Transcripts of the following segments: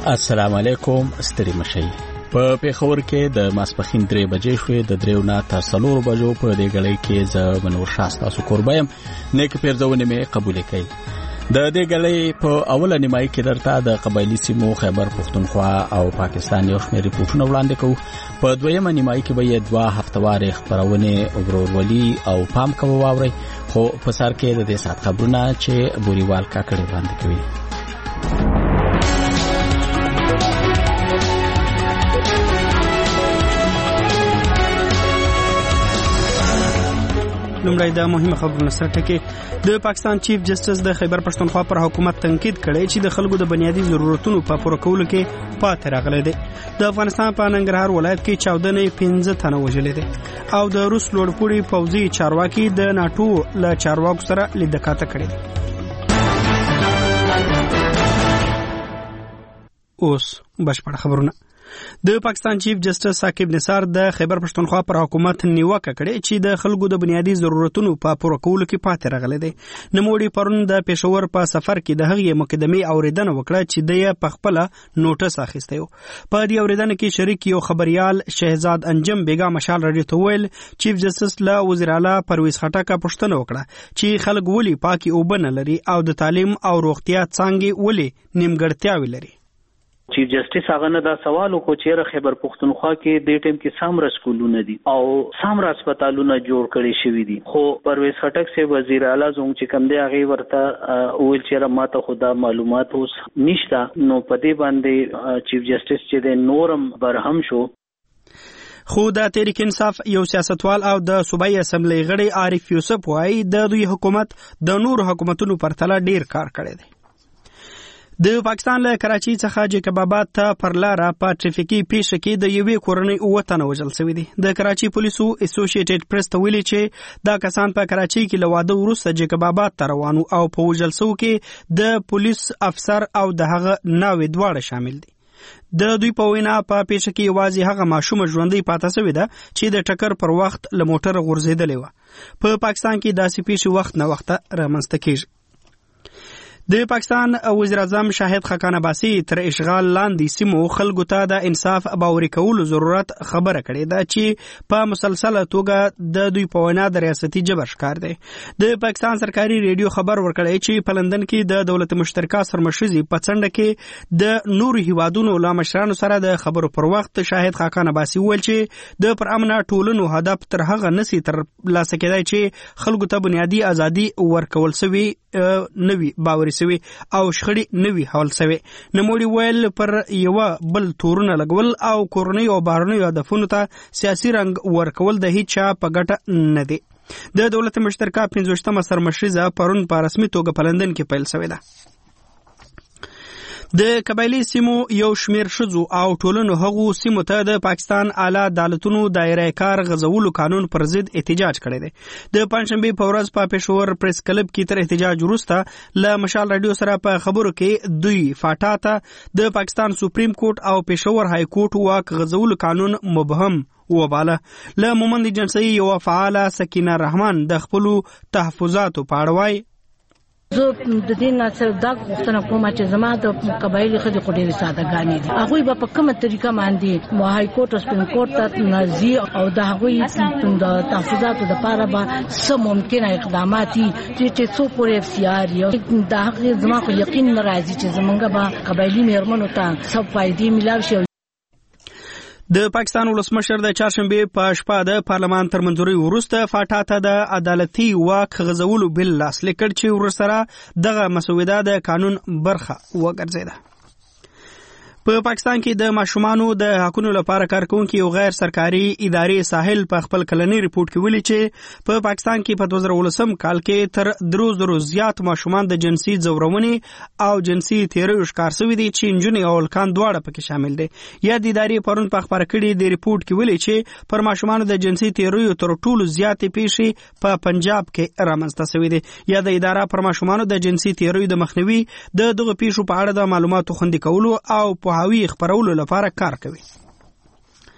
السلام علیکم ستړي مشي په پیښور کې د ماسپخین 3 بجې شوې د 3 نه تر 4 بجو په دې غړې کې ز منور شاستا سو قربایم نیک پیرځونه مې قبول کړي د دې غړې په اوله نیمایي کې درته د قبایلی سیمو خیبر پختونخوا او پاکستان یو شمېر ریپورتونه وړاندې کوو په دویمه نیمایي کې به 2 هفتوار خبرونه ورورولي او پام کوو واوري خو په سر کې د دې سات خبرونه چې بوريوال کاکړي وړاندې کوي لومړی د مهمه خبرونو سره ټکی د پاکستان چیف جسټس د خیبر پښتونخوا پر حکومت تنقید کړی چې د خلکو د بنیادی ضرورتونو په پوره کولو کې پاتې راغلی دی د افغانستان په ننګرهار ولایت کې 14 تنه وژل دي او د روس لوړپوړي پوځي چارواکي د ناتو له چارواکو سره لیدکاته کړي اوس بشپړ خبرونه د پاکستان چیف جسټس ثاقب نثار د خیبر پښتونخوا پر حکومت نیوکه کړې چې د خلکو د بنیادی ضرورتونو په پوره کولو کې پاتې راغلي دي نموړي پرون د پېښور په سفر کې د هغې مقدمې اوریدنه وکړه چې د په خپل نوټس اخیسته په دې اوریدنه کې شریک یو خبريال شهزاد انجم بیگا مشال رادیو ته ویل چیف جسټس له وزیر اعلی پرویز خټک پوښتنه وکړه چې خلک ولي پاکي اوبنه لري او د تعلیم او روغتیا څنګه ولي نیمګړتیاوي لري چیف جسټس هغه نه دا سوال وکړ چې خیبر پښتونخوا کې د ټیم کې سامره سکولونه دي او سامره هسپتالونه جوړ کړي شوی دي خو پرویز خټک سے وزیر اعلی زوم چې کوم دی هغه ورته ویل چې ماته خدا معلومات اوس نشته نو په دې باندې چیف جسټس چې د نورم برهم شو خو د تحریک انصاف یو سیاستوال او د صوبایي اسمبلی غړي عارف یوسف وايي د دوی حکومت د نور حکومتونو پرتله ډیر کار کړی دی د پاکستان له کراچۍ څخه جیکب آباد ته پر لاره په ټریفیکي پیښه کې د یوې کورنۍ 9 تنه وژل شوي دي د کراچۍ پولیسو اسوسییټډ پریس ته ویلي چې دا کسان په کراچۍ کې له واده وروسته جیکب آباد ته روان او په وژل شوو کې د پولیس افسر او د هغه ناوې دواړه شامل دي د دوی په وینا په پیښه کې یوازې هغه ماشومه ژوندۍ پاتې شوې ده چې د ټکر پر وخت له موټر غورځېدلې وه په پاکستان کې داسې پیښې وخت نه وخت رامنځته کیږي د پاکستان وزیر اعظم شاهد خاقان عباسی تر اشغال لاندې سیمو خلکو ته د انصاف باوري کولو ضرورت خبره کړې ده چې په مسلسله توګه د دوی په وینا د ریاستي جبر ښکار دی د پاکستان سرکاري ریډیو خبر ورکړی چې په لندن کې د دولت مشترکه سرمشرزي په څنډه کې د نورو هیوادونو له مشرانو سره د خبرو پر وخت شاهد خاقان عباسی ویل چې د پر امنه ټولنو هدف تر هغه نسی تر لاسه کېدای چې خلکو ته بنیادی ازادي ورکول شوی نوي باوري سوي او شخړې نوي حل سوي نموړي ویل پر یو بل تورونه لګول او کورنۍ او بهرنۍ هدفونو ته سیاسي رنګ ورکول د هیڅ چا په ګټه نه دي د دولت مشترکه 15مه سرمشرزه پرون په رسمي توګه په لندن کې پیل شوې ده د قبایلی سیمو یو شمیر شذو او ټولنو هغو سیمو ته د پاکستان اعلی عدالتونو دایره کار غزولو قانون پر ضد احتجاج کړی دی د پنځشنبه په ورځ په پېښور پریس کلب کې تر احتجاج وروسته ل مشال رادیو سره په خبرو کې دوی فاټا ته د پاکستان سپریم کورټ او پېښور های کورټ واک غزولو قانون مبهم وباله ل مومند جنسي یو فعاله سکینه رحمان د خپل تحفظاتو پاړوي زه د دې نه څه دا غوښتنه کوم چې زما د قبایلی خدي خو ډېرې سادهګانې دي هغوی به په کومه طریقه باندې های کورټ او سپریم کورټ ته نازي او د هغوی د تحفظاتو دپاره به څه ممکنه اقدامات دي چې څو پورې اف سی آر یو د هغې زما خو یقین نه راځي چې زمونږ به قبایلي میرمنو ته څه فایدې میلاو شي د پاکستان ولسمشر د چهارشنبه په شپه د پارلمان تر منځوري وروسته فاټا ته د عدالتي واک غزولو بل لاسلیک کړ چې ورسره دغه مسوده د قانون برخه وګرځیده په پاکستان کې د ماشومانو د حقوقو لپاره کارکونکو یو غیر سرکاري ادارې ساحل په خپل کلنی ریپورت کې ویلي چې په پاکستان کې په 2019 کال کې تر 300 زیات ماشومان د جنسي ځورونې او جنسي تیریو ښکار شوي دي چې نجونې او هلکان دواړه پکې شامل دي یا د ادارې پرون په خبره کړي د ریپورت کې ویلي چې پر ماشومانو د جنسي تیریو تر ټولو زیاتې پیښې په پنجاب کې رامنځته شوي دي یا د اداره پر ماشومانو د جنسي تیریو د مخنیوي د دغه پیښو په اړه د معلوماتو خوندي کولو او په هوی خبرولو لپاره کار کوي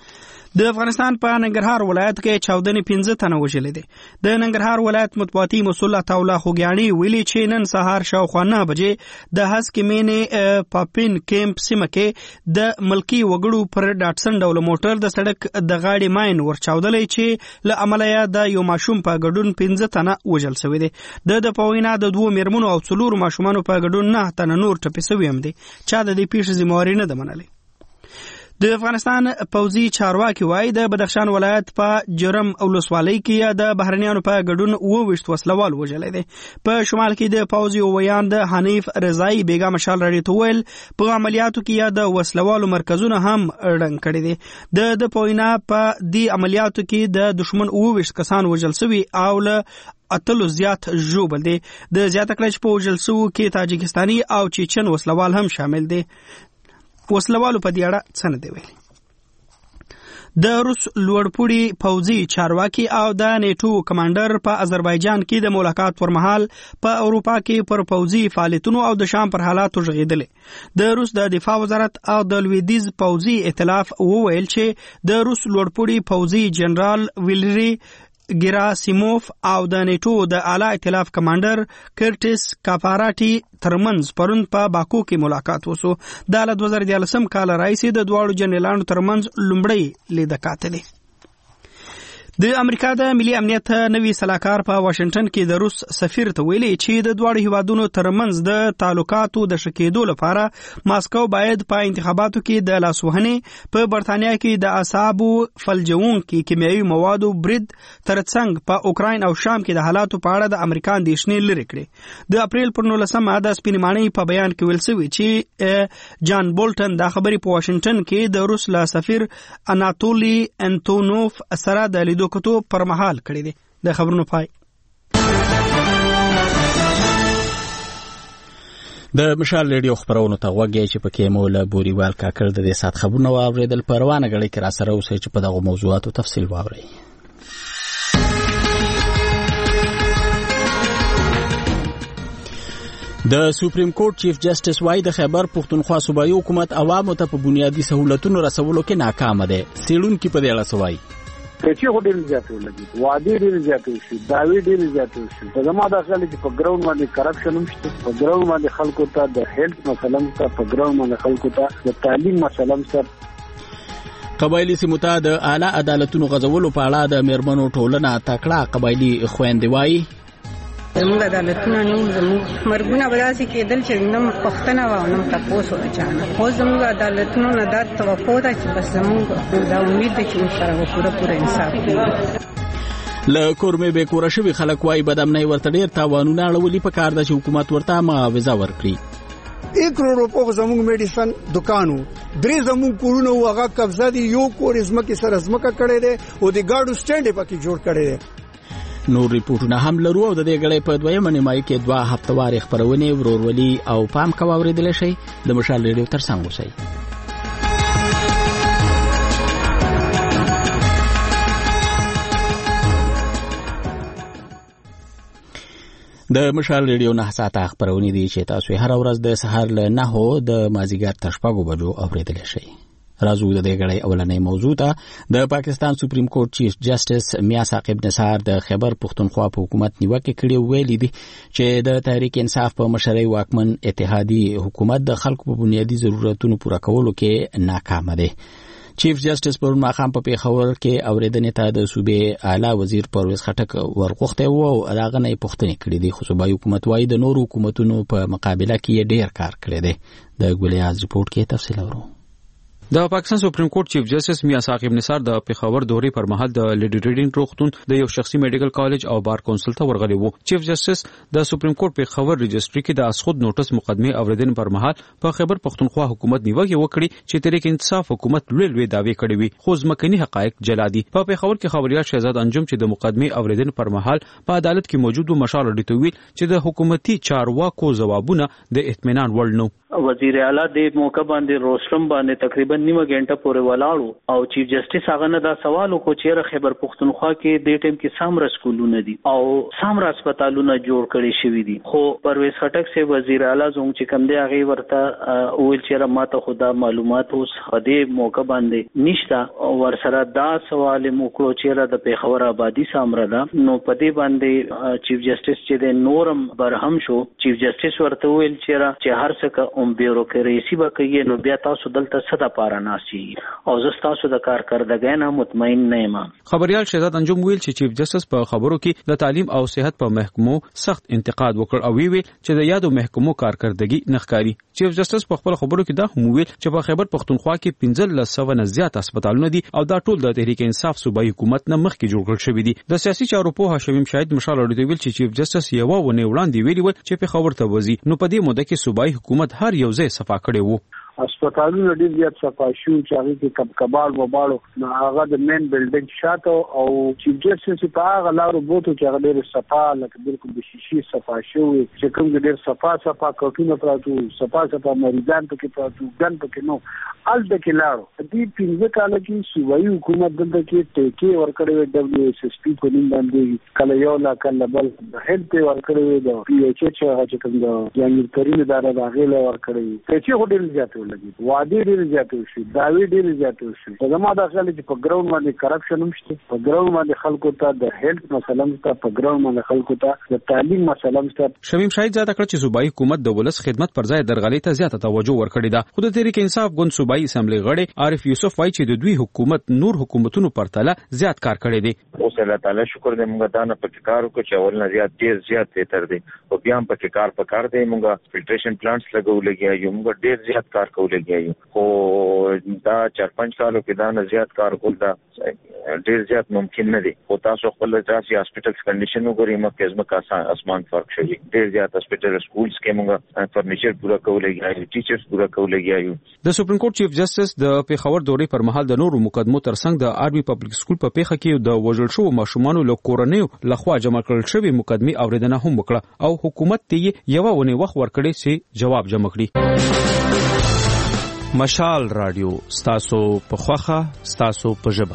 د افغانستان په ننګرهار ولایت کې چاودنې 15 تنه وژلې دي. د ننګرهار ولایت مطبوعاتي مسؤل عطاالله خوګیاڼي ویلي چې نن سهار شاوخوا 9 بجې د هسکې مینې پاپین کیمپ سیمه کې د ملکی وګړو پر ډاټسن ډول موټر د سړک د غاړې ماین ورچاودلې چې له امله د یو ماشوم په ګډون 15 تنه وژل شوي دي. د پوینا د 2 میرمنو او 4 ماشومانو په ګډون 9 تنه نور ټپي شوي هم دي. چا د دې پیښې ذمہواري نه ده منلې. د افغانستان پوځي چارواکي وایي د بدخشان ولایت په جرم ولسوالۍ کې د بهرنیانو په ګډون 28 وسلوال وژلې دي. په شمال کې د پوځي ویان د حنیف رضایی بیګا مشال راډیو ته ویل په عملیاتو کې د وسلوالو مرکزونه هم ړنګ کړي دي. د پوینا په دې عملیاتو کې د دشمن 28 کسان وژل شوي او له اتلو زیات ژوبل دي. د زیاته کړه چې په وژل شوو کې تاجکستاني او چیچن وسلوال هم شامل دي. وسلوالو په دې اړه څه نه دی ویلي. د روس لوړپوړي پوځي چارواکي او د نیټو کمانډر په آذربایجان کې د ملاقات پر مهال په اروپا کې پر پوځي فعالیتونو او د شام پر حالاتو ژغېدل. د روس د دفاع وزارت او د لویدیز پوځي ائتلاف وویل چې د روس لوړپوړي پوځي جنرال ویلری ګراسیموف او د نیټو د اعلی ائتلاف کمانډر کرټس کاپاراټي ترمنځ پرون په باکو کې ملاقات وسو. د 2013 کال راځي د دواړو جنرالانو ترمنځ لومړی لیدکات دي. د امریکا د ملي امنیت نوي سلاکار په واشنگټن کې د روس سفیر ته ویلي چې د دواړو هیوادونو ترمنځ د تعلقاتو د شکېدو لپاره ماسکو باید په انتخاباتو کې د لاسوهنې په برتانیا کې د اعصابو فلجونکي کیمیاوي موادو برید ترڅنګ په اوکراین او شام کې د حالاتو په اړه د امریکا اندېښنې لرې کړې. د اپریل پر 19 د سپینمانۍ په بیان کې ویل شوی چې جان بولټن دا خبرې په واشنگټن کې د روس لا سفیر اناتولي انتونوف سره د لیدو کتو پر مهال کړی دی. د خبرونو پای. د مشال ریډیو خبرونو ته غوږی چې پکې مو له بوریوال کاکړ د دې سات خبرونه واوریدل. په روانه غړي کې را سره اوسئ چې په دغه موضوعاتو تفصیل واورئ. د سپریم کورټ چیف جسټس وايي د خیبر پښتونخوا صوبایي حکومت عوامو ته په بنیادی سہولتونو رسولو کې ناکام دی. سیړونکو په دې اړه څه وایي؟ پیسې هډیر زیاتې ولګي، وادي ډیر زیاتې شي، داوی ډیر زیاتې شي. په زموږ د اصل چې په ګراوند باندې کرپشن هم شته، په ګراوند باندې خلکو ته د هیلث مثلا په ګراوند باندې خلکو ته د تعلیم مثلا سره. قبایلی سیمو ته د اعلی عدالتونو غځولو په اړه د میرمنو ټولنه تکړه قبایلی خويندې وایي زموږ عدالتونه نو زموږ مرګونه به داسې کېدل چې نم پښتنه و نم تاسو اچانه خو زموږ عدالتونو نه دا توقع ده چې بس زموږ دا امید ده چې سره پوره انصاف کوي. له کورمې به کور شوی خلک وایي بدامنۍ ورته ډېر تاوانونه اړولي په کار ده چې حکومت ورته معاوضه ورکړي. 1 کروڑ روپو زموږ میډیسن دکانو 3 زموږ کورونه هغه قبضه دي. یو کور زمکه سره زمکه کړي دي او د ګاډو سټینډ پکې جوړ کړي دي. نور ریپورتونه هم لرو او د دې غړې په دویمه نیمایي کې 2 هفتواري خبرونه ورورولي او پام کا اوریدل شي. د مشال ریډیو ترڅنګ اوسئ. د مشال ریډیو 9 ساعته خبرونه دي چې تاسو هر ورځ د سهار له 9 د مازیګر تر 6 بجو اوریدل شي. راځو د دې غړې اولنې موضوع ته. د پاکستان سپریم کورټ چیف جسټس میا ثاقب نثار د خیبر پښتونخوا په حکومت نیوکه کړې ویلي دي چې د تحریک انصاف په مشرۍ واکمن اتحادي حکومت د خلکو په بنیادی ضرورتونو پوره کولو کې ناکام دی. چیف جسټس پرون ماښام په پیښور کې اوریدنې ته د صوبې اعلی وزیر پرویز خټک ورغوښتی و او هغه نه پوښتنې کړې دي. خو صوبایي حکومت وایي د نورو حکومتونو په مقابله کې ډېر کار کړی دی. د ګولیاز ریپورت کې تفصیل اورو. د پاکستان سپریم کورټ چیف جسټس میا ثاقب نثار د پیښور دورې پر مهال د لیډي ریډینګ روغتون د یو شخصي میډیکل کالج او بار کونسل ته ورغلی وو. چیف جسټس د سپریم کورټ پیښور رجستري کې د اسخود نوټس مقدمه اوریدنې پر مهال په خیبر پښتونخوا حکومت نیوکه وکړي چې تحریک انصاف حکومت لوی دعوی کړې وي خو ځمکني حقایق جلا دي. په پیښور کې خبريال شهزاد انجم چې د مقدمه اوریدنې پر مهال په عدالت کې موجود و مشال ډیټویل چې د حکومتي چارواکو ځوابونه د اطمینان وړ نه. وزیر اعلی د موقع باندې روستم باندې تقریبا نیمه غنټه پورې ولاړو او چیف جسټس هغه نه دا سوال وکړ چې خیبر پختونخوا کې د ټیم کې سامره سکولونه دي او سامره هسپتالونه جوړ کړي شوی دي خو پرویز خټک سے وزیر اعلی زوم چې کوم دی هغه ورته ویل چې ماته خدا معلومات اوس هدي موقع باندې نشته ورسره دا سوال موکړو چې د پیښور آبادی سامره ده نو پدې باندې چیف جسټس چې د نورم برهم شو چیف جسټس ورته ویل چې هر څه بیوروکراسي به کوي نو بیا تاسو دلته صدا پاره ناسي او زه تاسو د کارکردګۍ نه مطمئن نه یم. خبريال شهزاد انجم ویل چې چیف جسټس په خبرو کې د تعلیم او صحت په محکمو سخت انتقاد وکړ او ویل چې د یادو محکمو کارکردګي نخکاری. چیف جسټس په خپل خبرو کې دا هم ویل چې په خیبر پختونخوا کې 1500 نه زیات هسپتالونه دي او دا ټول د تحریک انصاف صوبایي حکومت نه مخکې جوړ کړل شوی دي. د سیاسي چارو په شویم شاهد مشال اورېدل ویل چې چیف جسټس یو ونه وړاندې ویلي و چې په خبر ته وځي نو په دې موده کې صوبایي حکومت هر یو ځای صفا کړی وو. هسپتالونه ډیر زیات صفا شو چې هغه کې کباړ وباړو نو هغه د مین بلډینګ شاته او چیف جسټس په هغه لارو بوته چې هغه ډیر صفا لکه بالکل د شیشې صفا شو چې کوم ډیر صفا کوټونه پراتو صفا مریضان پکې پراتو ګن پکې نو الته کې لارو دې 15 کال کې صوبایي حکومت دلته کې ټیکي ورکړې دبليو اس اس پی په نوم باندې کله یو لا کله بل هلت ورکړې د پی ایچ ایچ هغه کوم د یعنی ترين اداره راغله ورکړې چې هډل زیات وادي ډیر زیات شي داوی ډیر زیات شي زموږ د خلک په ګراوند باندې کرپشن هم شته په ګراوند باندې خلکو ته د هیلث مثلا په ګراوند باندې خلکو ته د تعلیم مثلا شمیم شاهد زیاته کړ چې صوبایي حکومت د ولس خدمت پر ځای درغلي ته زیاته توجه ورکړې ده. خو د تحریک انصاف ګوند صوبایي اسمبلی غړي عارف یوسف وایي چې د دوی حکومت نور حکومتونو پر تله زیات کار کړی دی. اوس الله تعالی شکر دې موږ دا نه پکې کار وکړو چې اول نه زیات تر دې او بیا هم پکې کار پکار دی موږ فلټریشن پلانټس لګولې یو موږ ډیر زیات کار کولې خو دا 4-5 کالو کې دا نه زیات کار کول دا ډیر زیات ممکن نه دي. خو تاسو خپل ځاسي هاسپټلز کنډیشن وګورئ مکه زما اسمان فرق شوی ډیر زیات هاسپټل سکولز کې موږ فرنیچر پورا کولې ټیچرز پورا کولې. د سپریم کورټ چیف جسټس د پیښور دورې پر مهال د نورو مقدمو ترڅنګ د آرمي پبلک سکول په پیښه کې د وژل شو ماشومانو له کورنۍ لخوا جمع کړل شوی مقدمه اوریدنه هم وکړه او حکومت ته یو ونه وخت ورکړي چې جواب جمع کړي. مشال رادیو ستاسو په خوخه ستاسو په ژبه.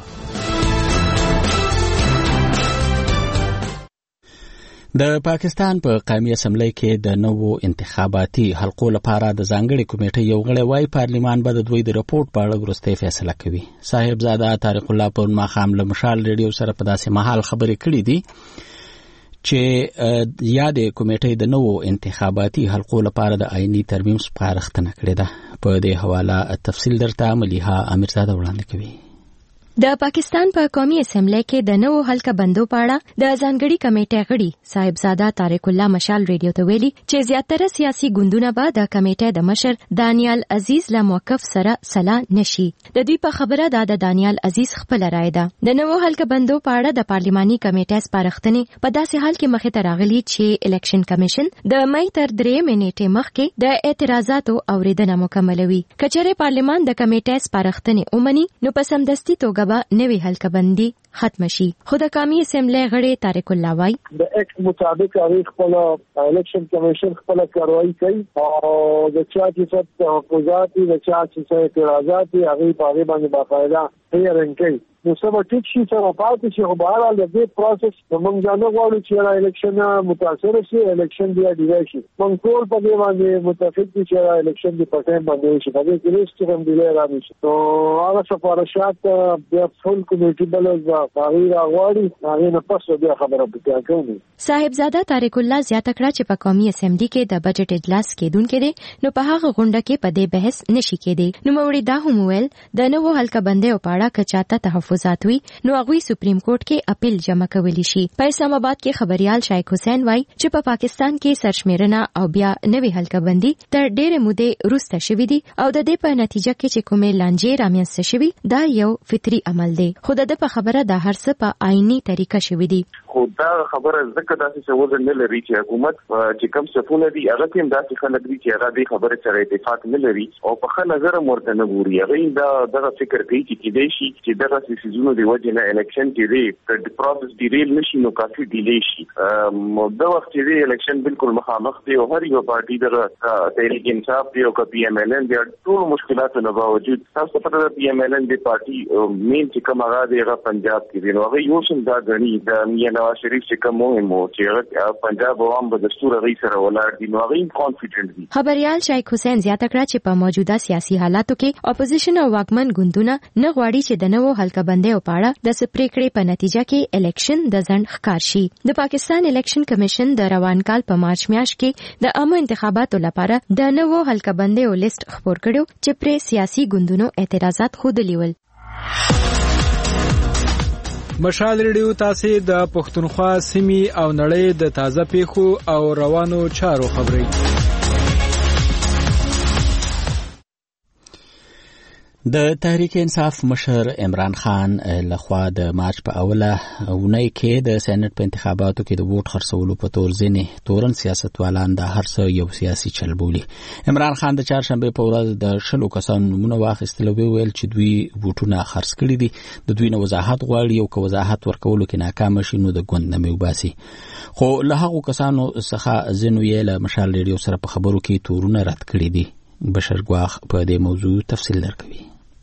د پاکستان په قومي اسمبلی کې د نوو انتخاباتي حلقو لپاره د ځانګړي کمیټې یو غړی وايي پارلیمان به د دوی د رپورت په اړه وروستۍ فیصله کوي. صاحبزاده طارق الله په ماښام له مشال ریډیو سره په داسې مهال خبرې کړې دي چې یاد کمیټې د نوو انتخاباتي حلقو لپاره د آئینی ترمیم سپارښتنه کړې ده. په دې حواله تفصیل درته مليحه امیرزاده وړاندې کوي. د پاکستان په قومي اسمبلی کې د نوو حلقه بندو په اړه د ځانګړي کمیټې غړي صاحبزاده طارق الله مشال ریډیو ته ویلي چې زیاتره سیاسي ګوندونه به د کمیټې د مشر دانیال عزیز له موقف سره سلا نشي. د دوی په خبره د دانیال عزیز خپل رائے ده. د نوو حلقه بندو په اړه د پارلماني کمیټې سپارښتنې په داسې حال کې مخې ته راغلي چې الیکشن کمیشن د مې تر 3 نیټې مخکې د اعتراضاتو اوریدنه مکملوي. کچره پارلمان د کمیټې سپارښتنې اومني نو په سمدستي توګه نوی حلقه بندي ختم شي. خو د قومي اسمبلی غړي طارق الله وايي د ایکټ مطابق هغه خپل الیکشن کمیشن خپل کاروایی کوي او د چا چې تحفظات د چا چې اعتراضات هغه په باندې باقاعده هیرنګ کوي. نو سبا ټیک شي سره پاتې شي خو بهر د دې پروسس موږ ځانو غواړو چې الیکشن متاثر شي الیکشن دی ډیوای شي موږ ټول په دې باندې متفق دي چې الیکشن دی په ټیم باندې شي په دې کې ریسک هم دی راځي. نو هغه سفارشات د فول کمیټې بلز تغییر غواړي هغه نه پس بیا خبره پکې کوي. صاحبزاده طارق الله زیاته کړه چې په قومي اسمبلی کې د بجټ اجلاس کېدونکې دي نو په هغه غونډه کې په دې بحث نشي کېدی. نو موري دا هم ویل د نوو حلقه بندي او پاړه کچاته تحفظات وي نو هغه سپریم کورټ کې اپیل جمع کولی شي. په اسلام آباد کې خبريال شیخ حسین وای چې په پاکستان کې سرشمیرنه او بیا نوې حلقه بندي تر ډېرې مودې وروسته شوې دي او د دې په نتیجه کې چې کومې لانجې رامنځته شوې دا یو فطري عمل دی. خو د په خبره د هر څه په آئینی طریقه شوې دي. خو دا خبره ځکه داسې څه وزن نه لري چې حکومت چې کوم صفونه دي هغه هم داسې خلک دي چې هغه دې خبره سره اتفاق نه لري او په ښه نظر ورته نه ګوري. هغه دغه فکر کوي چې کېدای شي چې دغه سیزونو دی وجه نه الیکشن کې دی د پروسس ډیریل نشي نو کافي ډیلی شي. د وخت کې دی الیکشن بالکل مخامخ دی او هر یو پارټي دغه تحریک انصاف دی او پی ایم ایل ان دی ټول مشکلاتو نه باوجود تاسو په دغه پی ایم ایل ان دی پارټي مین چې کوم هغه دی هغه پنجاب کې دی نو هغه یو څه دا غني د میاں نواز شریف چې کوم مهم و چې پنجاب عوام به دستور غي سره ولاړ دي نو هغه کانفیډنٹ دي. خبريال شیخ حسین زیاته کړه چې په موجوده سیاسي حالاتو کې اپوزیشن او واکمن ګوندونه نه غواړي چې د نوو حلقه بندۍ او پاړه د سپریکړې په نتیجه کې الیکشن د ځند ښکار شي. د پاکستان الیکشن کمیشن د روان کال په مارچ میاشت کې د عامه انتخاباتو لپاره د نوو حلقه بندۍ لیست خپور کړو چې پر سیاسي ګوندونو اعتراضات خوده لیول. مشال ریډیو تاسو د پښتونخوا سیمې او نړۍ د تازه پیښو او روانو چارو خبري. د تحریک انصاف مشر عمران خان لخوا د مارچ په اوله اونۍ کې د سېنات په انتخاباتو کې د ووټ خرڅولو په تور ځینې تورن سیاستوالان د هر څه یو سیاسي چل بولي. عمران خان د چهارشنبه په ورځ د 10 کسانو نومونه واخیستل او ویل چې دوی ووټونه خرڅ کړي دي. د دوی نه وضاحت غواړي او که وضاحت ورکولو کې ناکام شي نو د ګوند نه میوباسي. خو له هغو کسانو څخه ځینو یې له مشال ریډیو سره په خبرو کې تورونه رد کړي دي. بشر ګواخ په دې موضوع تفصیل درکوي.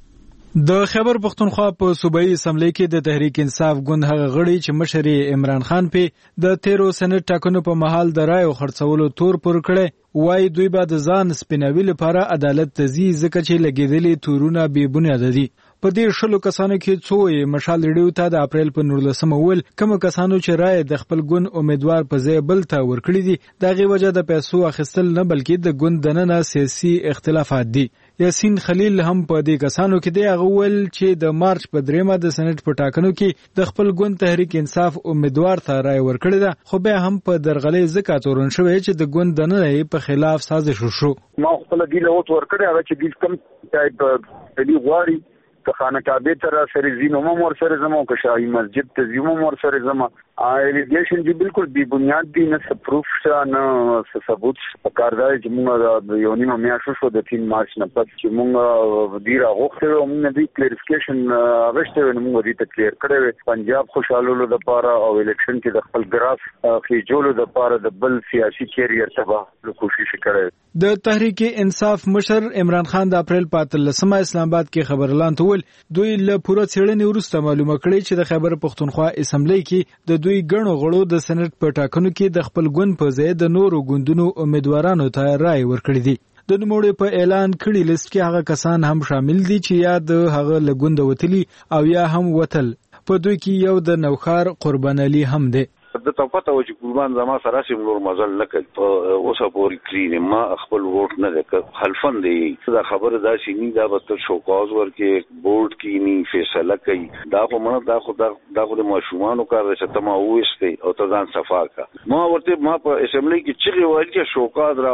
د خیبر پختونخوا په صوبایي اسمبلی کې د تحریک انصاف ګوند هغه غړي چې مشر عمران خان په د 13 سېنات ټاکنو په محل د رایو خرڅولو تور پر کړي وای دوی به د ځان سپیناوي لپاره عدالت تزي ځکه چې لګیدلې تورونه بې بنیاد دي. په دې 10 کسانو کې څو مشال ریډیو ته د اپریل په 19 ول کوم کسانو چې رای د خپل ګوند امیدوار په ځای بل ته ورکړي دي دغه وجه د پیسو اخیستل نه بلکې د ګوند دننه سیاسي اختلافات دي. یاسین خلیل هم په دې کسانو کې دی غول چې د مارچ په 3 د سېنات په ټاکنو کې د خپل ګوند تحریک انصاف امیدوار ته رای ورکړی ده خو به هم په درغلې زکات ورن شوی چې د ګوند دننه په خلاف سازش وشو. ما خپل دی له اوت ورکړی هغه چې د کم ټایپ دی غواړي که خانه کعبه تر سره زینو مور سره زمو که شاهي مسجد ته زینو مور سره زمو ایلیګیشن دی بالکل بی بنیاد دی نه پروف نه ثبوت کاردار چې موږ د یو نیمه میاشت شو د 3 مارچ نه پس چې موږ ډیر غوښتل او موږ د کلیریفیکیشن غوښتل نو موږ دې ته کلیر کړو پنجاب خوشاله لپاره او الیکشن کې د خپل ګراف خېجولو لپاره د بل سیاسي کیریئر تباه کوشش کړو. د تحریک انصاف مشر عمران خان د اپریل 15 اسلام آباد کې خبرلان تول دوی له پوره څېړنې وروسته معلومه کړې چې د خیبر پختونخوا اسمبلی کې د دوی ګڼو غړو د سېنات په ټاکنو کې د خپل ګوند په ځای د نورو ګوندونو امیدوارانو ته رای ورکړي دي. د نوموړي په اعلان کړي لیست کې هغه کسان هم شامل دي چې یا د هغه لګوند وتلی او یا هم وتل. په دوی کې یو د نوخار قربان علي هم دی. د تفاوت او چې قربان زما سره سیم نور مزل نکړ په اوسه پوری کړی ما خپل ووټ نه وکړ خلفن دی دا خبره دا چې نی دا به تر شو کاز ورکه بورډ کې نی فیصله کوي دا په منه دا خو د ماشومانو کار چې تما وېسته او ته ځان صفا کا ما ورته ما په اسمبلی کې چې وایي چې شوکاد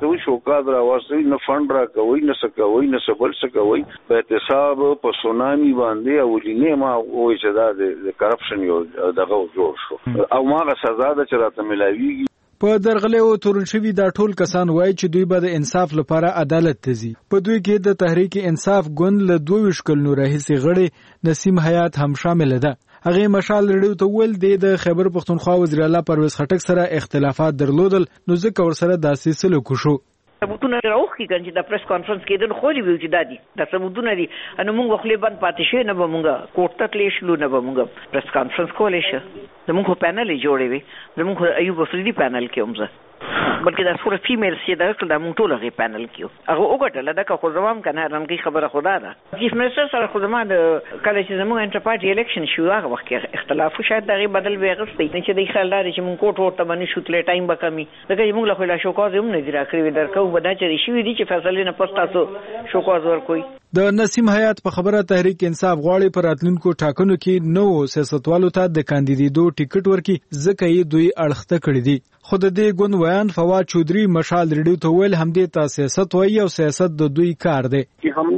راوستوي نه فند را کوي نه سکوي نه سبل سکوي په احتساب په سونامي باندې او لینه ما وایي چې دا د کرپشن یو دغه جوړ شو او ما سزا د چرته ملاویږي. په درغلې او تورن شوی دا ټول کسان وایي چې دوی به د انصاف لپاره عدالت تزي. په دوی کې د تحریک انصاف ګوند له 22 کلونو راهیسې غړي نسیم حیات هم شامل ده. هغه مشال ریډیو ته ول د خیبر پختونخوا وزیر اعلی پرویز خټک سره اختلافات درلودل نو ځکه ورسره داسې سلوک وشو. ثبوتونه راوخی کنه چې د پریس کانفرنس کې د خولي ویل چې دادي د ثبوتونه دي ان موږ خپل باندې پاتې شي نه به موږ کوټ ته تللی شلو نه به موږ پریس کانفرنس کولای شو د موږ پینل جوړې وي د موږ ایوب افریدي پینل کې همزه بلکې د څوره فیمیل سي د موږ ټول غي پینل کې هغه وګټل دا که خو زمام کنه رنګي خبره خدا ده چیف منسٹر سره خو زمام د کله چې زموږ انټر پارټي الیکشن شو هغه وخت کې اختلاف شاید دغه بدل وي غوښتي چې د خیال لري چې موږ کوټ ورته باندې شوتلې ټایم به کمی دغه موږ له خلا شوکاز هم نه دی راکړی درکو بدا چې شي دي چې فیصله نه پستاسو شوکاز ورکوي. د نسیم حیات په خبره تحریک انصاف غواړي پر راتلونکو ټاکنو کې نو سیاستوالو ته د کاندیدېدو ټیکټ ورکړي ځکه یې دوی اړخته کړی دي. خو د دې ګوند ویان فواد فواد چودھری مشال ریډیو ته ویل همدې ته سیاست وایي او سیاست د دوی کار دی.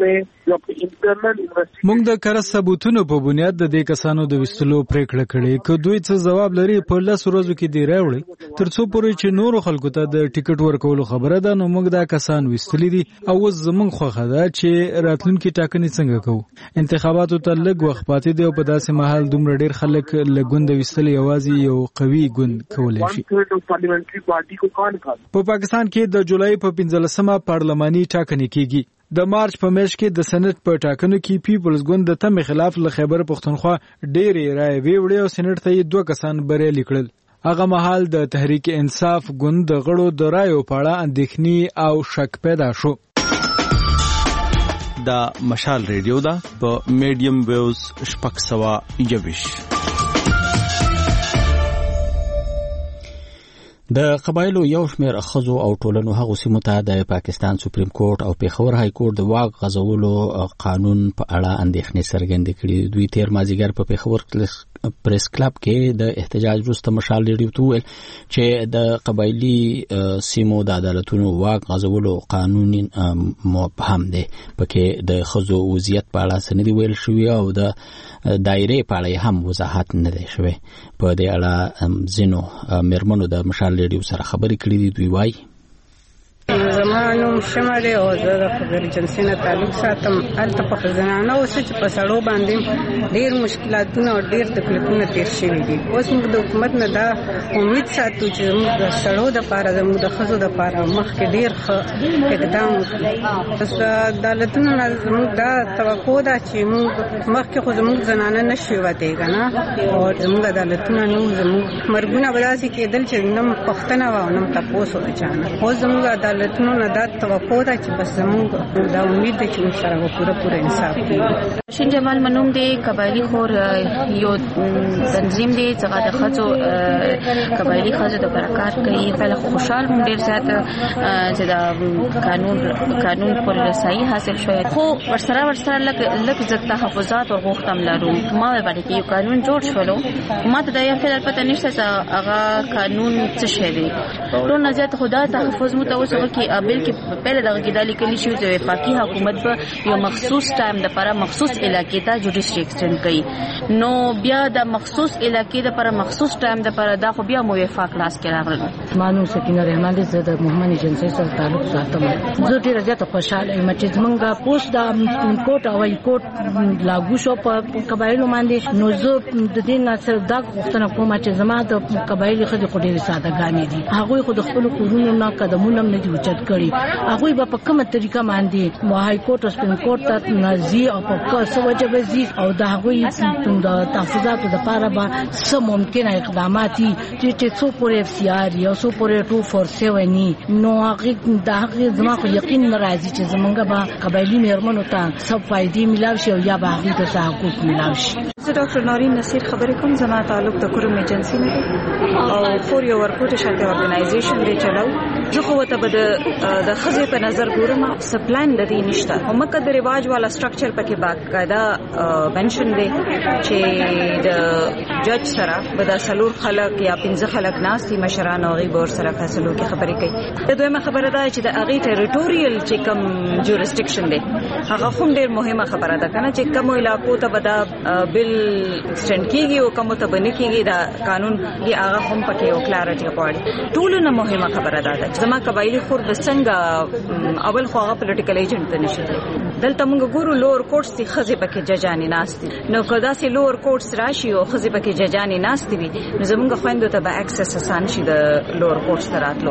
موږ د کار ثبوتونو په بنیاد د دې کسانو د وستلو پریکړه کړې که دوی څه ځواب لري په 10 ورځو کې دی راوړي ترڅو پورې چې نور خلکو ته د ټیکټ ورکولو خبره ده نو موږ دا کسان وستلې دي او زموږ خوخه ده چې راتلونکي ټاکنې څنګه کوو. انتخاباتو ته لږ وخت پاتې دی او په داسې مهال دومره ډیر خلک لګوند وستل یوازې یو قوي ګوند کولای شي. په پاکستان کې د جولای په 15مه پارلماني ټاکنې کیږي. د مارچ په میاشت کې د سېنات په ټاکنو کې پیپلز ګوند د تم خلاف له خیبر پښتونخوا ډېرې رایې ویوړې او سېنات ته 2 کسان بریالي کړل. هغه مهال د تحریک انصاف ګوند د غړو د رایو په اړه اندېښنې او شک پیدا شو. دا مشال ریډیو دا په میډیم ویوز 621. د قبایلو یو شمېر ښځو او ټولنو هغو سیمو ته د پاکستان سپریم کورټ او پیښور های کورټ د واک غځولو قانون په اړه اندېښنې څرګندې کړې. دوی تیر مازدیګر په پیښور پریس کلب کې د احتجاج وروسته مشال ریډیو ته وویل چې د قبایلي سیمو د عدالتونو واک غځولو قانون مبهم دی. پکې د ښځو وضعیت په اړه څه نه دي ویل شوي او د دایرې په اړه هم وضاحت نه دی شوی. په دې اړه ځینو مېرمنو د مشال ریډیو سره خبرې کړې دي. دوی وایي زما نوم شمه دی او زه د خبر ایجنسۍ نه تعلق ساتم. هلته په زنانه اوس چې په سړو باندې ډېر مشکلاتونه او ډېر تکلیفونه تیر شوي دي. اوس موږ د حکومت نه دا امید ساتو چې زموږ د سړو دپاره زموږ د ښځو دپاره مخکې ډېر ښه اقدام وکړي. بس د عدالتونو نه زموږ دا توقع ده چې موږ مخکې خو زموږ زنانه نه شوې وتې که نه او زموږ عدالتونه نه وو. زموږ مرګونه به داسې کېدل چې نه پوښتنه وه او نه تپوس وه چا نه. اوس زموږ عدالتونو نه دا توقع ده چې بس زموږ دا امید ده چې موږ سره به پوره انصاف کېږي. شین جمال منوم دی قبایلي خور یو تنظیم دی چې د ښځو قبایلي ښځو د کار کوي. فعلا خوشحال هم ډېر زیات چې دا قانون پر رسایي حاصل شوی خو ورسره لږ زیات تحفظات او غوښتم لرو. ما باندې کې یو قانون جوړ شولو ما ته دا یو فعلا پته نشته چې هغه قانون څه شی دی. ټول نه زیات خدا تحفظ مو ته اوس هغه کې بل کې پهله دغه کې دالي کلی شو چې وفاقي حکومت په یو مخصوص ټایم لپاره مخصوص علاقې ته جوډیشري ایکسټند کوي. نو بیا د مخصوص علاقې لپاره مخصوص ټایم لپاره دا خو بیا مو وفاق لاس کې راغله. مانو سکینه رحمان دې زه د محمد ایجنسۍ سره تعلق ساتم. زه ډېر زیات خوشاله یم چې زمونږ پوسټ د کوټ او های کوټ لاګو شو په قبایلو باندې. نو زه د دې نه سره دا غوښتنه کوم چې زما د قبایلي ښځې خو ډېرې سادهګانې دي. هغوی خو د خپلو کورونو نه قدمونه نه دي اوچت کړي. هغوی به په کومه طریقه باندې های کوټ او سپریم کوټ ته نازي او په څه وجه به ځي او د هغوی د تحفظاتو دپاره به څه ممکنه اقدامات دي چې څو پورې اف سی آر یا څو پورې 247 نو هغه زما خو یقین نه راځي چې زمونږ به قبایلي مېرمنو ته څه فایدې میلاو شي او یا به هغوی ته څه حقوق میلاو شي. زه ډاکټر نارین نصیر خبرې کوم. زما تعلق د کوروم ایجنسۍ نه دی او فور یو ورکوټ شانتي ارګنایزیشن دی چلاو. زه خو ته به د ښځې په نظر ګورم سپلان د دې نشته. همکه د رواج والا سټرکچر پکې باقاعده منشن دی چې د جج سره به د سلور خلک یا 15 خلک ناستي مشران او غي بور سره فیصلو کې خبرې کوي. د دویمه خبره ده چې د اغي ټریټوریل چې کوم جورسډکشن دی هغه هم ډېر مهمه خبره ده کنه چې کوم علاقو ته به دا بل ایکسټند کیږي او کوم ته بنه کیږي دا قانون دی هغه هم پکې او کلارټي غواړي. ټول نه مهمه خبره ده چې زما قبایلی خور د څنګه اول خو هغه پولیټیکل ایجنټ ته نشي. دلته موږ ګورو لوور کورټس دي ښځې پکې ججانې ناستي. نو که داسې لوور کورټس راشي او ښځې پکې ججانې ناستي وي نو زموږ خویندو ته به اکسس اسان شي د لوور کورټس ته راتلو.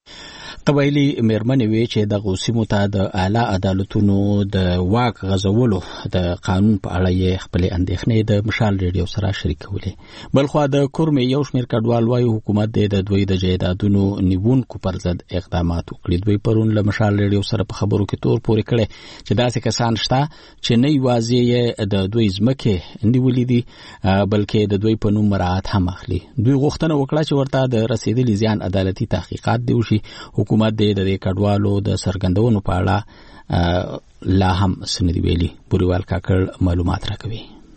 قبایلي مېرمنې وی چې د غوسیمو ته د اعلی عدالتونو د واک غځولو د قانون په اړه یې خپل اندېښنې د مشال ریډیو سره شریکولې. بلخو د کورمې یو شمېر کډوال وايي حکومت د دوی د جایدادونو نیونکو پر ضد اقدامات وکړي. دوی پرون له مشال ریډیو سره په خبرو کې تور پورې کړي چې داسې کسان شته چې نه یوازې د دوی ځمکې نیولې دي بلکې د دوی په نوم مراعات هم اخلي. دوی غوښتنه وکړه چې ورته د رسیدلي زیان عدالتي تحقیقات دی وشي. حکومت د کډوالو د سرګندونو په اړه لا هم سندې ویلي. بوريوال کاکړ معلومات راکوي.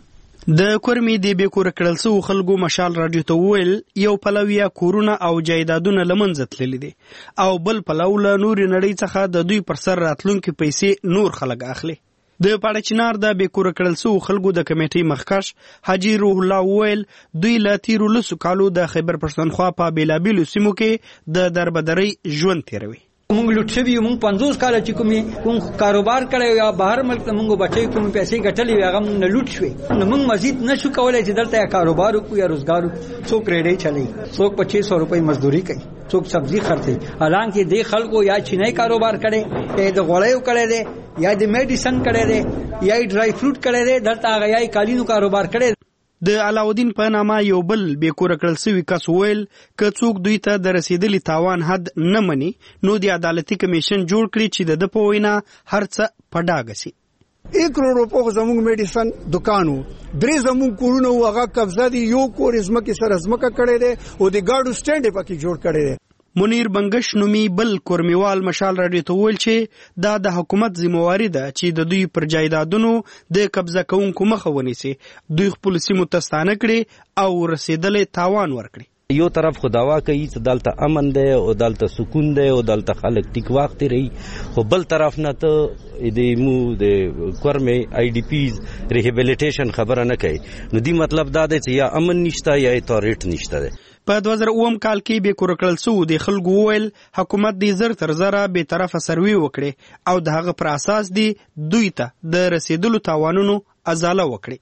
د کورمې د بیکور کړل سو خلکو مشال رادیو ته ویل یو پلویا کورونه او جایدادونه لمنځه تللي دي او بل پلو له نور نړۍ څخه د دوی پر سر راتلونکي پیسې نور خلک اخلي. د پاړچنار د بیکور کړل سو خلکو د کمیټې مخکښ حاجی روح الله ویل دوی له تیرو لسو کالو د خیبر پښتونخوا په بیلابیلو سیمو کې د دربدرۍ ژوند تیروي. مونږ لوټ شوي مونږ 50 کال چې کوم کاروبار کړی یا بهر ملک ته مونږ بچي کوم پیسې ګټلې هغه مونږ نه لوټ شوي نو مونږ مزید نشو کولای چې دلته کاروبار وکړو یا روزګار څوک ریډي چلی څوک 2500 روپۍ مزدوري کوي څوک سبزی خرڅي حالانکه د خلکو یا چینای کاروبار کړي د غوړیو کړي دي یا د میډیسن کړي دي یا ډرای فروټ کړي دي دلته هغه یا کالینو کاروبار کړي. د علاودین په نامه یو بل بیکور کړل سوي کس ویل که څوک دوی ته د رسیدلی تاوان حد نه مني نو د عدالتي کمیشن جوړ کړي چې د په وینا هر څه په ډاګه سي. 1 کروڑ روپو زموږ میډیسن دکانو 3 زموږ کورونه هغه قبضه دي یو کور ازمکه سره ازمکه کړي دي او د گاډو سټینډ پکې جوړ کړي دي. منیر بنگش نومي بل کورمیوال مشال رادیو ته ویل چې دا د حکومت ذمہواری ده چې د دوی پر جایدادونو د قبضه کوونکو مخه ونیسي دوی خپل سیمو ته ستانه کړي او رسیدلې تاوان ورکړي. یو طرف خداوا کوي چې دلته امن دی او دلته سکون دی او دلته خلک ټیک وخت رہی خو بل طرف نه ته د مو د کورمې آی ډی پیز ریهابیلیټیشن خبره نه کوي نو دی مطلب دا دی چې یا امن نشته یا اتوریټ نشته دی. په 2009 کال کې بیکور کړل سو د خلکو ویل حکومت د زر تر زره به طرفه سروي وکړي او د هغه پر اساس دی دوی ته د رسیدلو تاوانونو ازاله وکړي.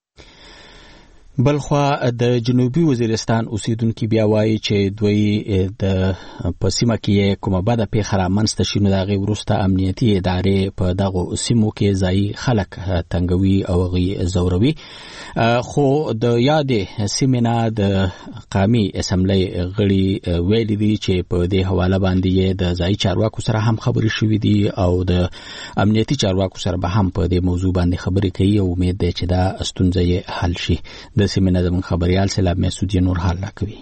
بلخوا د جنوبي وزیرستان اوسیدونکو بیا وایي چې دوی د پسیمه کې کومه بده پیښه رامنځته شي نو د هغې وروسته امنیتي ادارې په دغو سیمو کې ځایي خلک تنګوي او هغوی ځوروي. خو د یادې سیمې نه د قامي اسمبلۍ غړي ویلي دي چې په دې حواله باندې یې د ځایي چارواکو سره هم خبرې شوي دي او د امنیتي چارواکو سره به هم په دې موضوع باندې خبرې کوي او امید دی چې دا ستونزه یې حل شي. د سیمې نه زموږ خبریال سیلاب مسعود نور حال راکوي.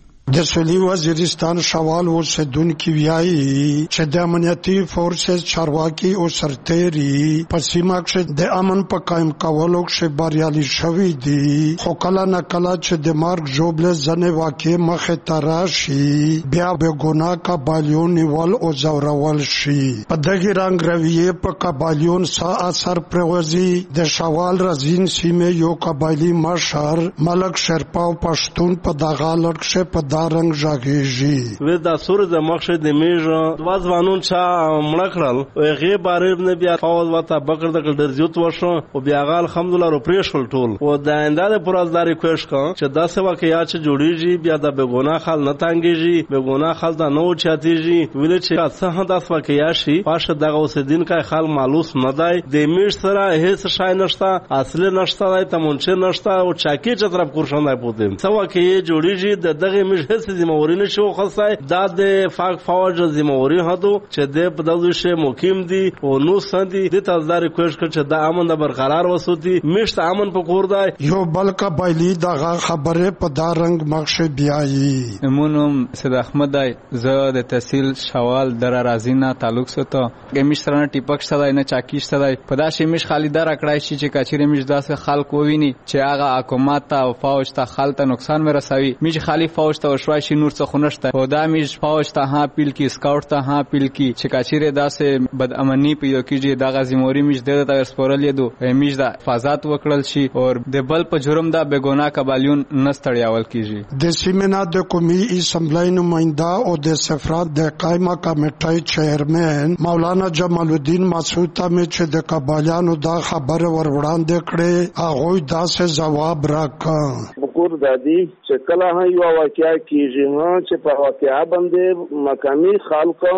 د سویلي وزیرستان شوال اوسیدونکي وایي چې د امنیتي فورسز چارواکي او سرتېري په سیمه کې د امن په قائم کولو کې بریالي شوي دي خو کله نه کله چې د مارک جوبل ځنې واقع مخه تراشي بیا به ګناه قبالیون نیول او ځورول شي. په دغه رنګ رویه په قبالیون سا اثر پروزي د شوال رزین سیمه یو قبایلی مشر ملک شرپاو پښتون په دغه لړ کې په رنگ جاگیجی و دا سور د مخشد میژ وازوانون چا مړکړل او غي بارب نه بیا فوز وتا بکر د کل درزیوت وشو او بیا غال الحمدلله رو پریشل ټول او د انده پرازداري کوښ کا چې دا سوا کې یا چې جوړیږي بیا د بګونا خال نه تانګيږي بګونا خال دا نو چاتيږي ویل چې څه دا سوا کې یا شي پاشه دغه اوسدین کا خال مالوس نه دی د میژ سره هیڅ شای نشتا اصل نشتا دی تمونچه نشتا او چاکی چې طرف کورشنده پوتیم سوا کې جوړیږي د دغه میژ هیڅ ذمہواری نشو خاصه دا د فاق فوج ذمہواری هدو چې د په دغه شی مقیم دي او نو سندي د تاسداري کوښ کړ چې د امن د برقرار وسوتي مشت امن په کور دی یو بلک بایلی دغه خبره په دا رنگ مخشه بیایي. مونم سید احمد زه د تحصیل شوال در رازینا تعلق سره گمیش سره ټیپک سره نه چاکیش سره په دا شی مش خالي در کړای شي چې کچېره مش داسه خلک وویني چې هغه حکومت او فوج ته خالته نقصان ورسوي مش خالي فوج ته شواشي نور څه خنشته او دا میش فوج ته ها پیل کی سکاوټ ته ها پیل کی چې کچېره داسې بد امنی پیدا کیږي دغه ذمہواری میش د تا سپورل دي میش دا حفاظت وکړل شي او د بل په جرم دا بګونا قبالیون نستړیاول کیږي. د سیمنا د قومي اسمبلی نمائنده او د سفارت د قائمه کمیټې چیرمن مولانا جمال الدین مسعود ته چې د قبالیانو دا خبر ور وړاندې کړي هغه داسې جواب راکړ کور دادی چې کله یو واقعیا کیږي چې په واقعیا باندې مقامی خلکو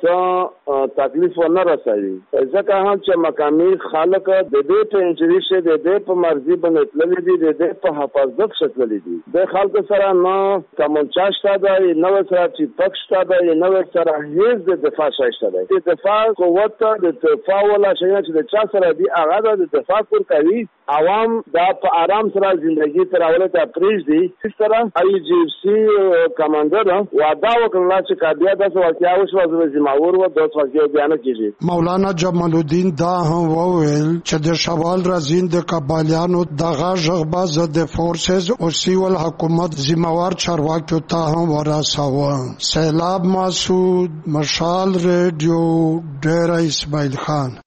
تاسو تکلیف ونه رسوي ځکه چې مقامی خلک د دې په انجریشه د دې په مرزي باندې تللي دي د دې په حفاظت شکلي دي د خلکو سره نه کومچا شته دی نو سره چې پښتا دی نو سره هیڅ د دفاع شته دی د دفاع قوت د دفاع ولا شي چې د چا سره دی هغه د دفاع کور کوي عوام دا په آرام سره ژوندۍ تراولې ته پریږدي. اس طرح ای جی سی کمانډر وعده وکړه چې کابیا د واقعیا وشو د زماور و د واقعیا بیان کیږي. مولانا جمال الدین دا هم وویل چې د شوال رازین د قبایلیانو دغه ژغبه د فورسز او سیول حکومت ذمہوار چارواکیو ته هم ورساوه. سیلاب مسعود، مشال ریډیو، ډیره اسماعیل خان.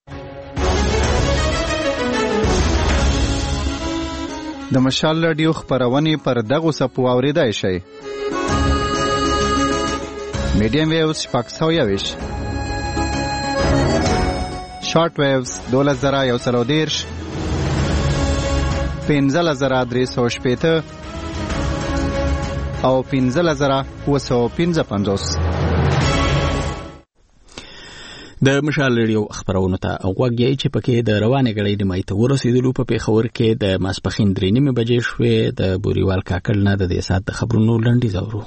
د مشال رادیو خبرونه پر دغه سپو اوریدای شي. میډیم ویوز پاکستاویش، شارټ ویوز 2130، 15350 او 15955. د مشال ریډیو خبرونه ته غوږی چې پکې د روانې غړې د مایته ورسېدلو په پیښور کې د ماسپخین 3:30 بجې شوې. د بوريوال کاکل نه د دې سات د خبرونو لنډیز اورو.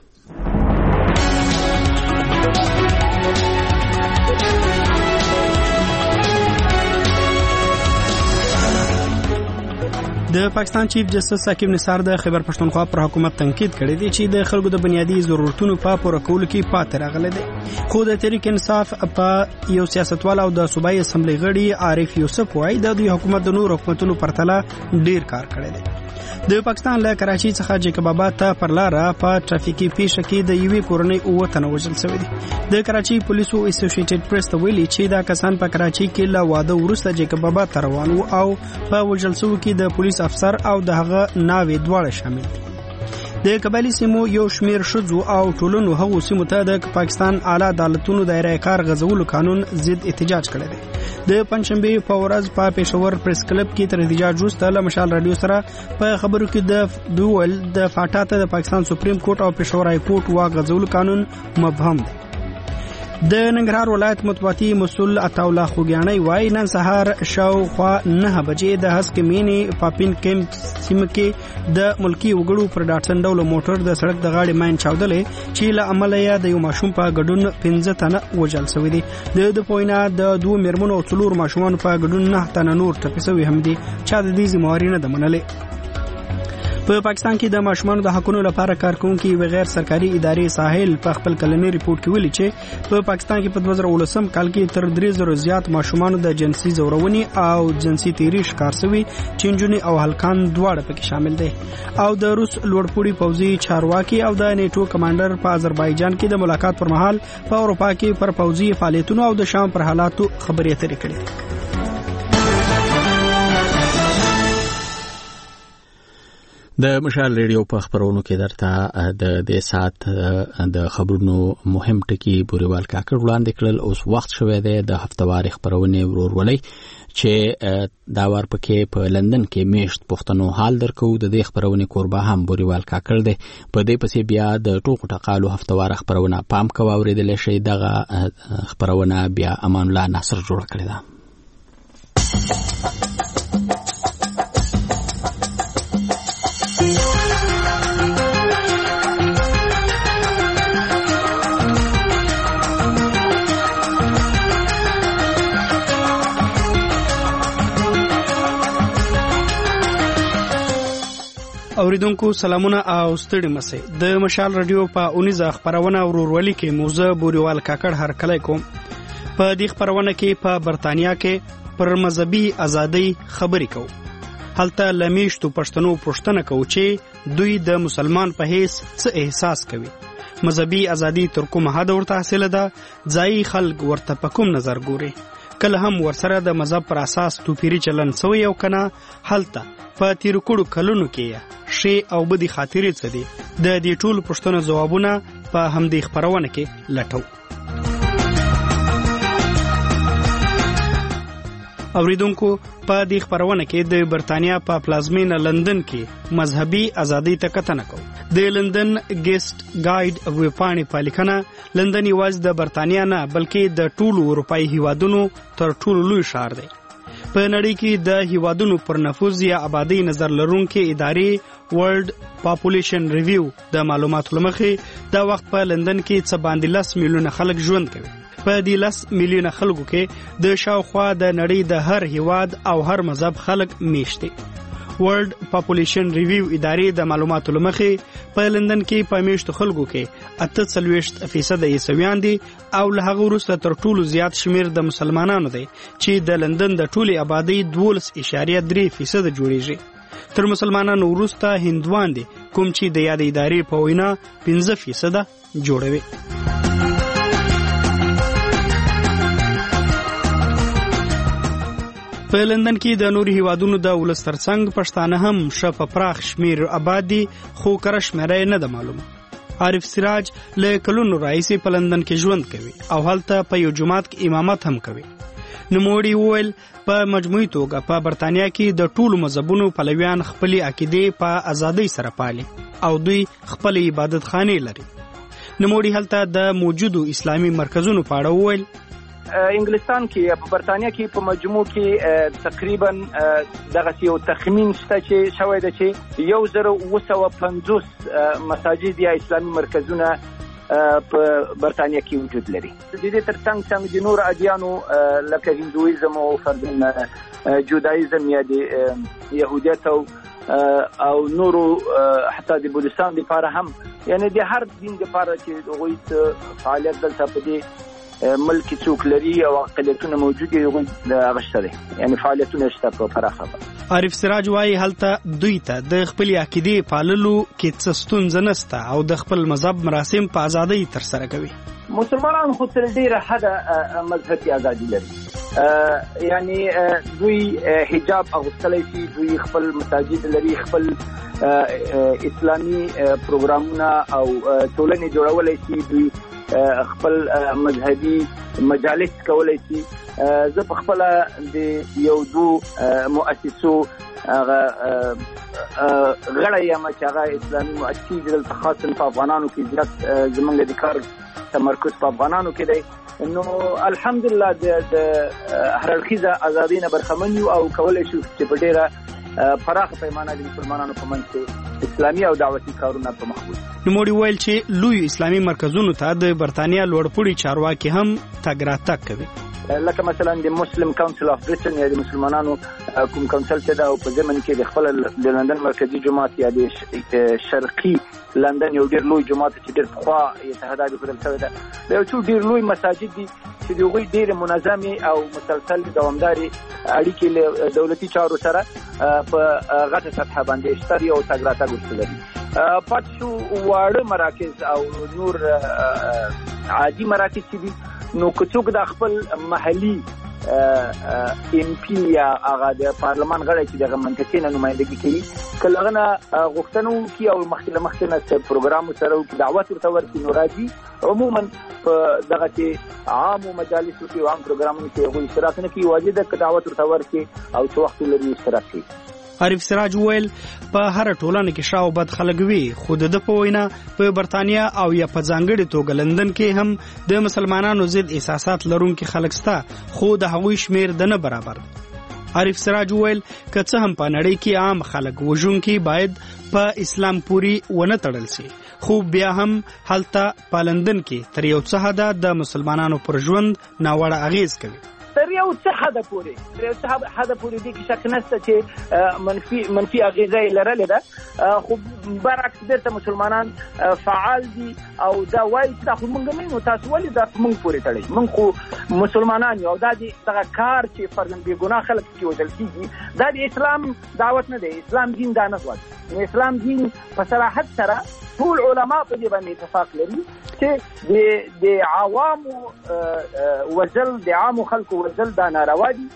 د پاکستان چیف جسټس ثاقب نثار د خیبر پښتونخوا پر حکومت تنقید کړی دی چې د خلکو د بنیادی ضرورتونو په پوره کولو کې پاتې راغلی دی. خو د تحریک انصاف په یو سیاستوال او د صوبایي اسمبلی غړي عارف یوسف وایي د دوی حکومت د نور حکومتونو پرتله ډیر کار کړی دی. د پاکستان له کراچي څخه جیکب آباد ته پر لاره په ټرافیکي پیښه کې د یوې کورنۍ 9 تنه وژل شوي دي. د کراچي پولیسو اسوسییټډ پریس ته ویلي چې دا کسان په کراچي کې له واده وروسته جیکب آباد ته روان وو او په وژل شوو کې د پولیس افسر او د هغه ناوې دواړه شامل دي. د قبایلی سیمو یو شمیر شذو او ټولنو هغو سیمو ته د پاکستان اعلی عدالتونو دایره کار غزولو قانون ضد احتجاج کړی دی. د پنځشنبه په ورځ په پېښور پریس کلب کې تر احتجاج وروسته له مشال رادیو سره په خبرو کې د دوول د فاټا ته د پاکستان سپریم کورټ او پېښور های کورټ واک غزولو قانون مبهم دی. د ننګرهار ولایت مطبوعاتي مسؤل عطاالله خوګیانی وایي نن سهار شاوخوا 9 بجې د هسک مینی پاپین کیمپ سیمه کې د ملکی وګړو پر ډاټسن ډول موټر د سړک د غاړې ماین چاودلې چې له عمله یې د یو ماشوم په ګډون 15 تنه وژل شوي دي. د پوینا د 2 میرمنو او 4 ماشومان په ګډون 9 تنه نور ټپي شوي هم دي چې د دې ذمہواری نه ده منلې. په پاکستان کې د ماشومانو د حقوقو لپاره کارکونکي بغیر سرکاري ادارې ساحل په خپل کلنی ریپورت کې ویلي چې په پاکستان کې په 2019 کال کې تر 3000 زیات ماشومانو د جنسي زورونې او جنسي تیری ښکار شوي چې نجونې او هلکان دواړه پکې شامل دي. او د روس لوړپوړي پوځي چارواکي او د نیټو کمانډر په آذربایجان کې د ملاقات پر مهال په اروپا کې پر پوځي فعالیتونو او د شام پر حالاتو خبرې اترې کړې. د مشال ریډیو په خبرونو کې درته د دې سات د خبرونو مهم ټکی بوريوال کاکړ وړاندې کړل. اوس وخت شوی دی د هفتوار خبرونه ورولې چې دا ور پکې په لندن کې میشت پښتنو حال درکو. د دې خبرونه قربا هم بوريوال کاکړ دی. په دې پسې بیا د ټوکو ټقالو هفتوار خبرونه پام کوو اوریدل شي. دغه خبرونه بیا امان الله ناصر جوړ کړی دا. اوریدونکو سلامونه او ستړي مسئ. د مشال رادیو په 19 خبرونه ورورولي کې موزه بوريوال کاکړ هر کله کوم. په دې خبرونه کې په برتانیا کې پر مذهبي ازادي خبرې کوو. هلته لمیشتو پښتنو پوښتنه کوي چې دوی د مسلمان په هیڅ څه احساس کوي. مذهبي ازادي تر کومه حد ورته حاصله ده؟ ځای خلک ورته په کوم نظر ګوري؟ کله هم ورسره د مذهب پر اساس توپیری چلن سوی او کنه؟ هلته په تیر کړو کلونو کې شی او بدی خاطرې څه دي؟ د دې ټول پښتنو جوابونه په همدې خبرونه کې لټو. اوریدونکو په دې خبرونه کې د برتانیا په پلازمینه لندن کې مذهبي ازادي ته کتنه کوو. د لندن ګیسټ ګایډ ویپانی په لیکنه لندن یوازې د برتانیا نه بلکې د ټولو اروپایي هیوادونو تر ټولو لوی ښار دی. په نړۍ کې د هیوادونو پر نفوذ یا آبادی نظر لرونکي ادارې ورلد پاپولیشن ریویو د معلوماتو لمخې دا وخت په لندن کې څه باندې 10 میلیونه خلک ژوند کوي. په دې 10 میلیونه خلکو کې د شاوخوا د نړۍ د هر هیواد او هر مذهب خلک میشته. ورلد پاپولیشن ریویو ادارې د معلوماتو لمخې په لندن کې په میشتو خلکو کې 48% عیسویان دي او له هغه وروسته تر ټولو زیات شمیر د مسلمانانو دی چې د لندن د ټولي آبادی 12.3% جوړیږي. تر مسلمانانو وروسته هندوان دي کوم چې د یاد ادارې په وینا 15% جوړوي. په لندن کې د نورو هیوادونو د ولس ترڅنګ پښتانه هم شپه پراخ شمیر آبادي خو کره شمیره نه ده معلومه. عارف سراج له کلونو راځي په لندن کې ژوند کوي او هلته په یو جماعت کې امامت هم کوي. نوموړي وویل په مجموعي توګه په برتانیا کې د ټولو مذهبونو پلویان خپل عقیدې په ازادۍ سره پالي او دوی خپل عبادت خانې لري. نوموړي هلته د موجودو اسلامي مرکزونو په اړه وویل انګلستان کې په برتانیا کې په مجموع کې تقریبا دغه یو تخمین شته چې شوی دی چې 1950 مساجد یا اسلامي مرکزونه په برتانیا کې وجود لري. د دې ترڅنګ د نور ادیانو لکه هندویزم او فردن جودایزم یا د يهودیت او نورو حتی د بودیستان لپاره هم یعنی د هر دین لپاره چې هغوی فعالیت دلته په دې ملک څوک لري او اقلیتونه موجود دي هغه شته یعنی فعالیتونه شته په پراخه. عارف سراج وايي هلته دوی ته د خپل عقیدې پاللو کې څه ستونزه نشته او د خپل مذهب مراسم په ازادۍ ترسره کوي. مسلمانان خو تر ډیره حده مذهبي ازادي لري یعنی دوی حجاب اغوستلی شي دوی خپل مساجد لري خپل اسلامي پروګرامونه او ټولنې جوړولی شي دوی خپل مذهبي مجالس کولای شي. زه په خپل د یو دو مؤسسو هغه غړی یم چې هغه اسلامي مؤسسې دلته خاصه په افغانانو کې زیات زمونږ د کار تمرکز په افغانانو کې دی. نو الحمدلله د هر اړخیزه ازادۍ نه برخمن یو او کولی شو چې په ډیره پراخه پیمانه د مسلمانانو په منځ کې اسلامي او دعوتي کارونه په مخ وړي. نوموړي ویل چې لوی اسلامي مرکزونو ته د برتانیا لوړپوړي چارواکي هم تګ راتګ کوي. لکه مثلا د مسلم کونسل اف بریټن یا د مسلمانانو کوم کونسل چې دا په ضمن کې د خپل د لندن مرکزی جماعت یا د شرقي لندن یو ډیر لوی جماعت چې ډیر پخوا اتحادیه بدل شوی ده د یو څو ډیر لوی مساجد دي چې دوی ډیر منظمي او مسلسل دوامداري اړیکې له دولتي چارو سره په غټه سطح باندې شته او تګ راتګ وکړي. پاتشو واړه مراکز او نور عادي مراکز چې دي نو کڅوګ د خپل محلي ام پی یا هغه د پارلمان غړي چې دغه منطقې نه نمائندګي کوي کله نه غوښتنو کې او مخکله څه پروګرام سره او دعوت ورته ورکړي نو راځي عموما دغه چې عام مجالس او عام پروګرامونو کې هغوی اشتراک نه کوي واجب د دعوت ورته ورکړي او څو وخت لري اشتراک کوي. عارف سراج ویل په هر ټولنه کې شاو بد خلک وي خود د پوینا په برتانیا او یا په ځانګړي توګه لندن کې هم د مسلمانانو ضد احساسات لرونکي خلک ستا خو د هغوی شمیر د نه برابر. عارف سراج ویل که څه هم په نړۍ کې عام خلک وژونکي باید په اسلام پوری ونه تړل شي خو بیا هم هلته په لندن کې تر یو څه حده د مسلمانانو پر ژوند ناوړه اغیز کوي. تر یو څه حد پورې دي کې شک نشته چې منفي اغیزه لرلې ده خو برعکس بیرته مسلمانان فعال دي او دا وایي چې دا خو موږ نه نو تاسو ولې دا موږ پورې تړئ موږ خو مسلمانان یو دا دغه کار چې فرضاً بې ګناه خلک کې وژل کېږي دا د اسلام دعوت نه دی. اسلام دین دا نه غواړي. اسلام دین په صراحت سره ټول علما په دې باندې اتفاق لري چې د عوامو وزل د عامو خلکو وزل دا ناروا دي.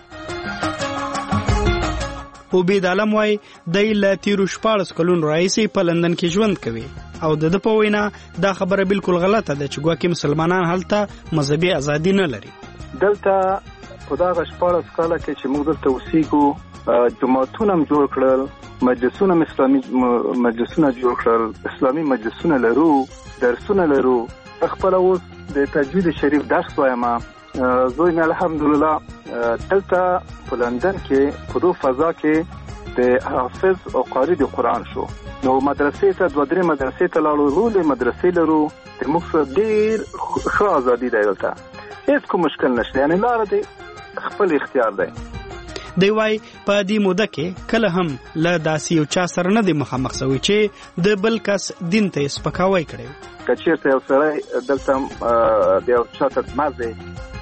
عبید عالم وايي د تیرو 14 کلونو راځي په لندن کې ژوند کوي او د په وینا دا خبره بالکل غلطه ده چې ګواکې مسلمانان هلته مذهبي ازادي نه لري. دلته په دا 14 کال کې چې موږ دلته اوسېږو جماعتونه هم جوړ کړل مجلسونه اسلامي مجلسونه جوړ کړل اسلامي مجلسونه لرو درسونه لرو خپل اوس د تجوید شریف درس وایم زوی مې الحمدلله دلته په لندن کې په دو فضا کې د حافظ او قاری د قرآن شو نو مدرسې ته دوه درې مدرسې ته لاړو لولې مدرسې لرو د موږ ډېر ښه ازادي دی دلته هیڅ کوم مشکل نشته، یعنی لار دی خپل اختیار دی. دی وای په دې موده کې کله هم له داسې یو چا سره نه دی مخامخ شوی چې د بل کس دین ته سپکاوی کړی. که چېرته یو سړی دلته د یو چا ترمنځ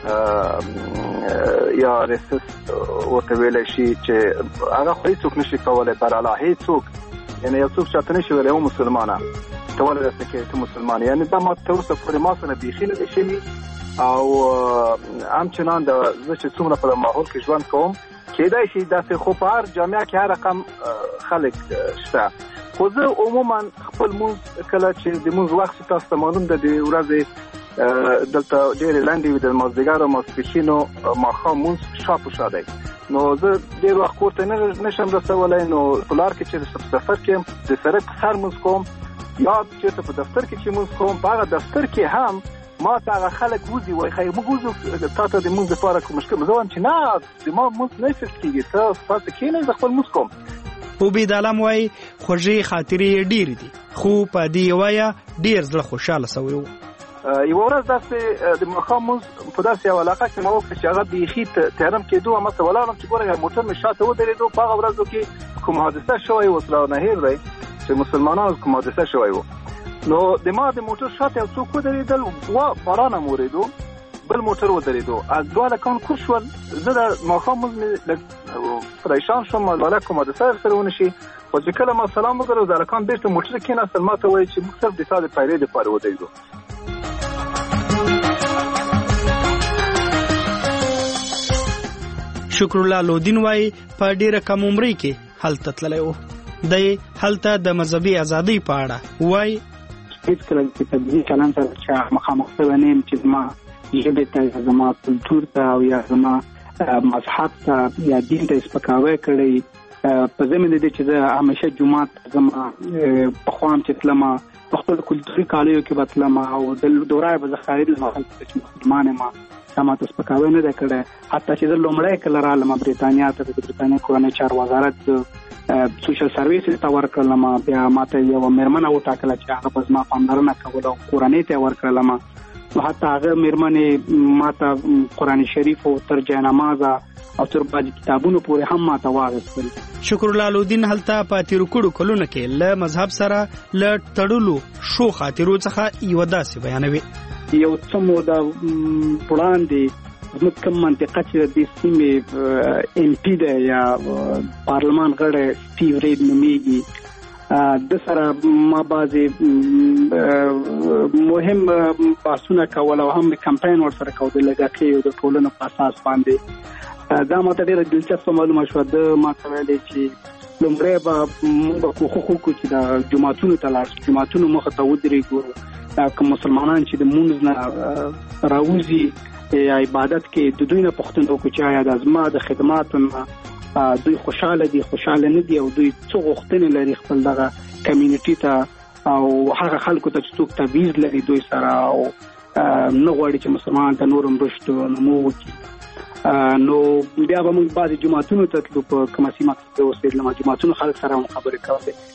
یا ریسس ورته ویلی شي چې هغه خو هېڅوک نشي کولی، براله هېڅوک، یعنی یو څوک چاته نشي ویلی او مسلمانه ته ولې داسې کوې، ته مسلمان، یعنی دا ما تر اوسه پورې ما سره بیخي نه دی شوي. او همچنان زه چې څومره په ماحول کې ژوند کوم کېدای شي داسې خو په هر جامعه کې هر رقم خلک شته، خو زه عموما خپل مونځ کله چې د مونځ وخت تاسو ته معلوم ده د ورځې دلته ډېرې لنډې وي، د مازدیګر او ماسپښین او ماښام مونځ شا په شا دی، نو زه ډېر وخت کور ته نشم رسولی. نو په لار کې چې په سفر کې د سړک په سر مونځ کوم یا چېرته په دفتر کې چې مونځ کوم، په هغه دفتر کې هم ما ته هغه خلک وځي وایي ښایي موږ وځو تا ته د مونځ دپاره کوم مشکل، زه وایم چې نه د ما مونځ نه افیکټ کېږي، ته تاسو کښېنئ زه خپل مونځ کوم. عبید علم وایي خوږې خاطرې یې ډېرې دي، خو په دې وایه ډېر زړه خوشحاله شوی و. یوه ورځ داسې د ماښام مونځ په داسې یوه علاقه کې ما وکړه چې هغه بیخي تیارم کېدو، همالته ولاړم چې ګوره موټر مې شاته ودرېدو. په هغه ورځو کې کوم حادثه شوی و سره نه هېر دی چې مسلمانانو کوم حادثه شوی و، نو د ما د موټر شاته یو څوک ودرېدل، باران هم ورېدو، بل موټر ودرېدو، دواړه کان کوږ شول. زه د ماښام مونځ مې لږ پریشان شوم، البته کوم حادثه ورسره ونه شي، خو چې کله ما سلام وکړ د هلکان بېرته موټر کېناستل، ما ته وایي چې موږ صرف د تا د پیرې دپاره ودرېدو. شکرالله لودین وایي په ډېره کم عمرۍ کې هلته تللی و. دی هلته د مذهبي ازادۍ په اړه وایي هېڅکله چې په دې چلند سره چې مخامخ شوی نه یم چې زما ژبې ته یا زما کلتور ته او یا زما مذهب ته یا دین ته سپکاوی کړی. په ضمن د دې چې زه همیشه جومات زما پخوا هم چې تلم په خپل کلتوري کالیو کې به تلم او د دورای به زه خارج له خلکو ته چې مسلمان یم تا ماته سپکاوی نه دی کړی. حتی چې زه لومړی کله رالم بریتانیا ته، د بریتانیا کورنۍ چارو وزارت سوشل سرویس ته ورکړلم، بیا ماته یوه مېرمنه وټاکله چې هغه به زما پاملرنه کوله او کورنۍ ته یې ورکړلم. نو حتی هغه مېرمنې ماته قرآن شریف او تر جاینمازه او تر بعضې کتابونو پورې هم ماته واغېستل. شکرالله لودین هلته په تېرو کړو کلونو کې له مذهب سره له تړلو شو خاطرو څخه یوه داسې بیانوي. یو څه موده وړاندې زموږ کوم منطقه چې د دې سیمې ایم پي دی یا پارلمان غړی سټیو ریډ نومیږي، د سره ما بعضې مهم بحثونه کول او هم کمپاین ورسره کول د لږکیو د ټولنو په اساس باندې. دا ماته ډېره دلچسپه معلومه شوه. د ما ته ویلې چې لومړی به موږ به کوښښ وکړو چې د جوماتونو ته لاړ شو، جوماتونو مخه ته ودرېږو، کوم مسلمانان چې د مونځ نه راوځي یا عبادت کې د دوی نه پوښتنه وکړو چې آیا د زما د خدماتو نه دوی خوشحاله دي خوشحاله نه دي او دوی څه غوښتنې لري خپل دغه کمیونټي ته او هغه خلکو ته چې څوک تبعیض لري دوی سره او نه غواړي چې مسلمانان ته نور هم رشد و نمو وکړي. نو بیا به موږ بعضې جوماتونو ته تلو، په کومه سیمه کې زه اوسېدلم جوماتونو خلک سره هم خبرې کولې.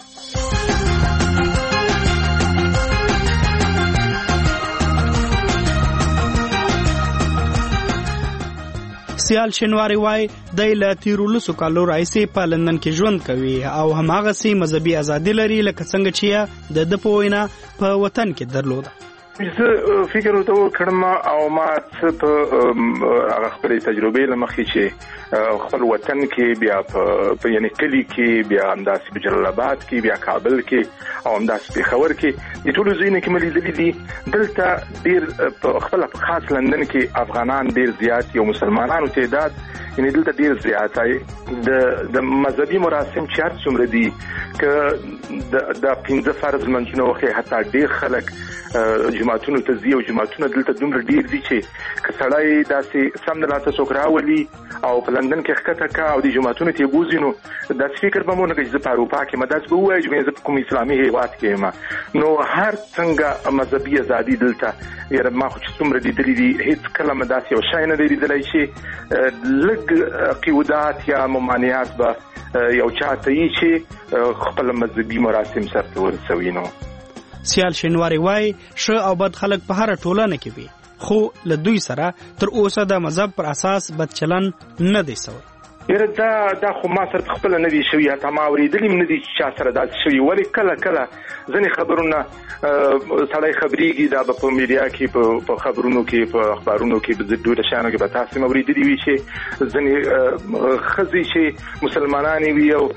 سیال شینواری وای د له تیرو لسو کالو راځي په لندن کې ژوند کوي او هماغه سي مذهبي ازادي لري لکه څنګه چې د په وینا په وطن کې درلوده. زه فکر وکړم او ما څه په هغه خپل تجربې لمخې چې خپل وطن کې بیا په یعنی کلی کې بیا همداسې په جلال آباد کې بیا کابل کې او همداسې پېښور کې د ټولو ځایونو کې مې لیدلي دي. دلته ډېر په خپل خاص لندن کې افغانان ډېر زیات یو مسلمانانو تعداد یعنی دلته ډېر زیات دی. د مذهبي مراسم چې هر څومره دي که د 15 فرض لمونځونه وکړي حتی ډېر خلک جماعتونو ته ځي او جماعتونه دلته دومره ډېر دي چې که سړی داسې سم د لاته څوک راولي او په لندن کې ښکته کا او د جماعتونو ته یې بوځي نو داسې فکر به مو نه کوي چې زه په اروپا کې یم، داسې به ووایي چې زه په کوم اسلامي هېواد کې یم. نو هر څنګه مذهبي ازادي دلته یاره ما خو چې څومره لیدلي دي هېڅ کله مې داسې یو شی نه دی لیدلی چې لږ قیودات یا ممانعات به یو چا ته یي چې خپل مذهبي مراسم سرته ورسوي. نو سیال شینواری وای ښه او بد خلک په هر ټولنه کې وي، خو له دوی سره تر اوسه د مذهب پر اساس بدچلن نه دی سوی. یره دا خو ما سره خپل نه دی شوی، حتی ما اوریدلی نه دی چې سره دا شوی، ولی کله ځنې خبرونه سړی خبرېږي دا په میډیا کې په خبرونو کې په اخبارونو کې په ډېرو شیانو کې به تاسو اوریدلی وي چې ځنې ښځې چې مسلمانانې وي او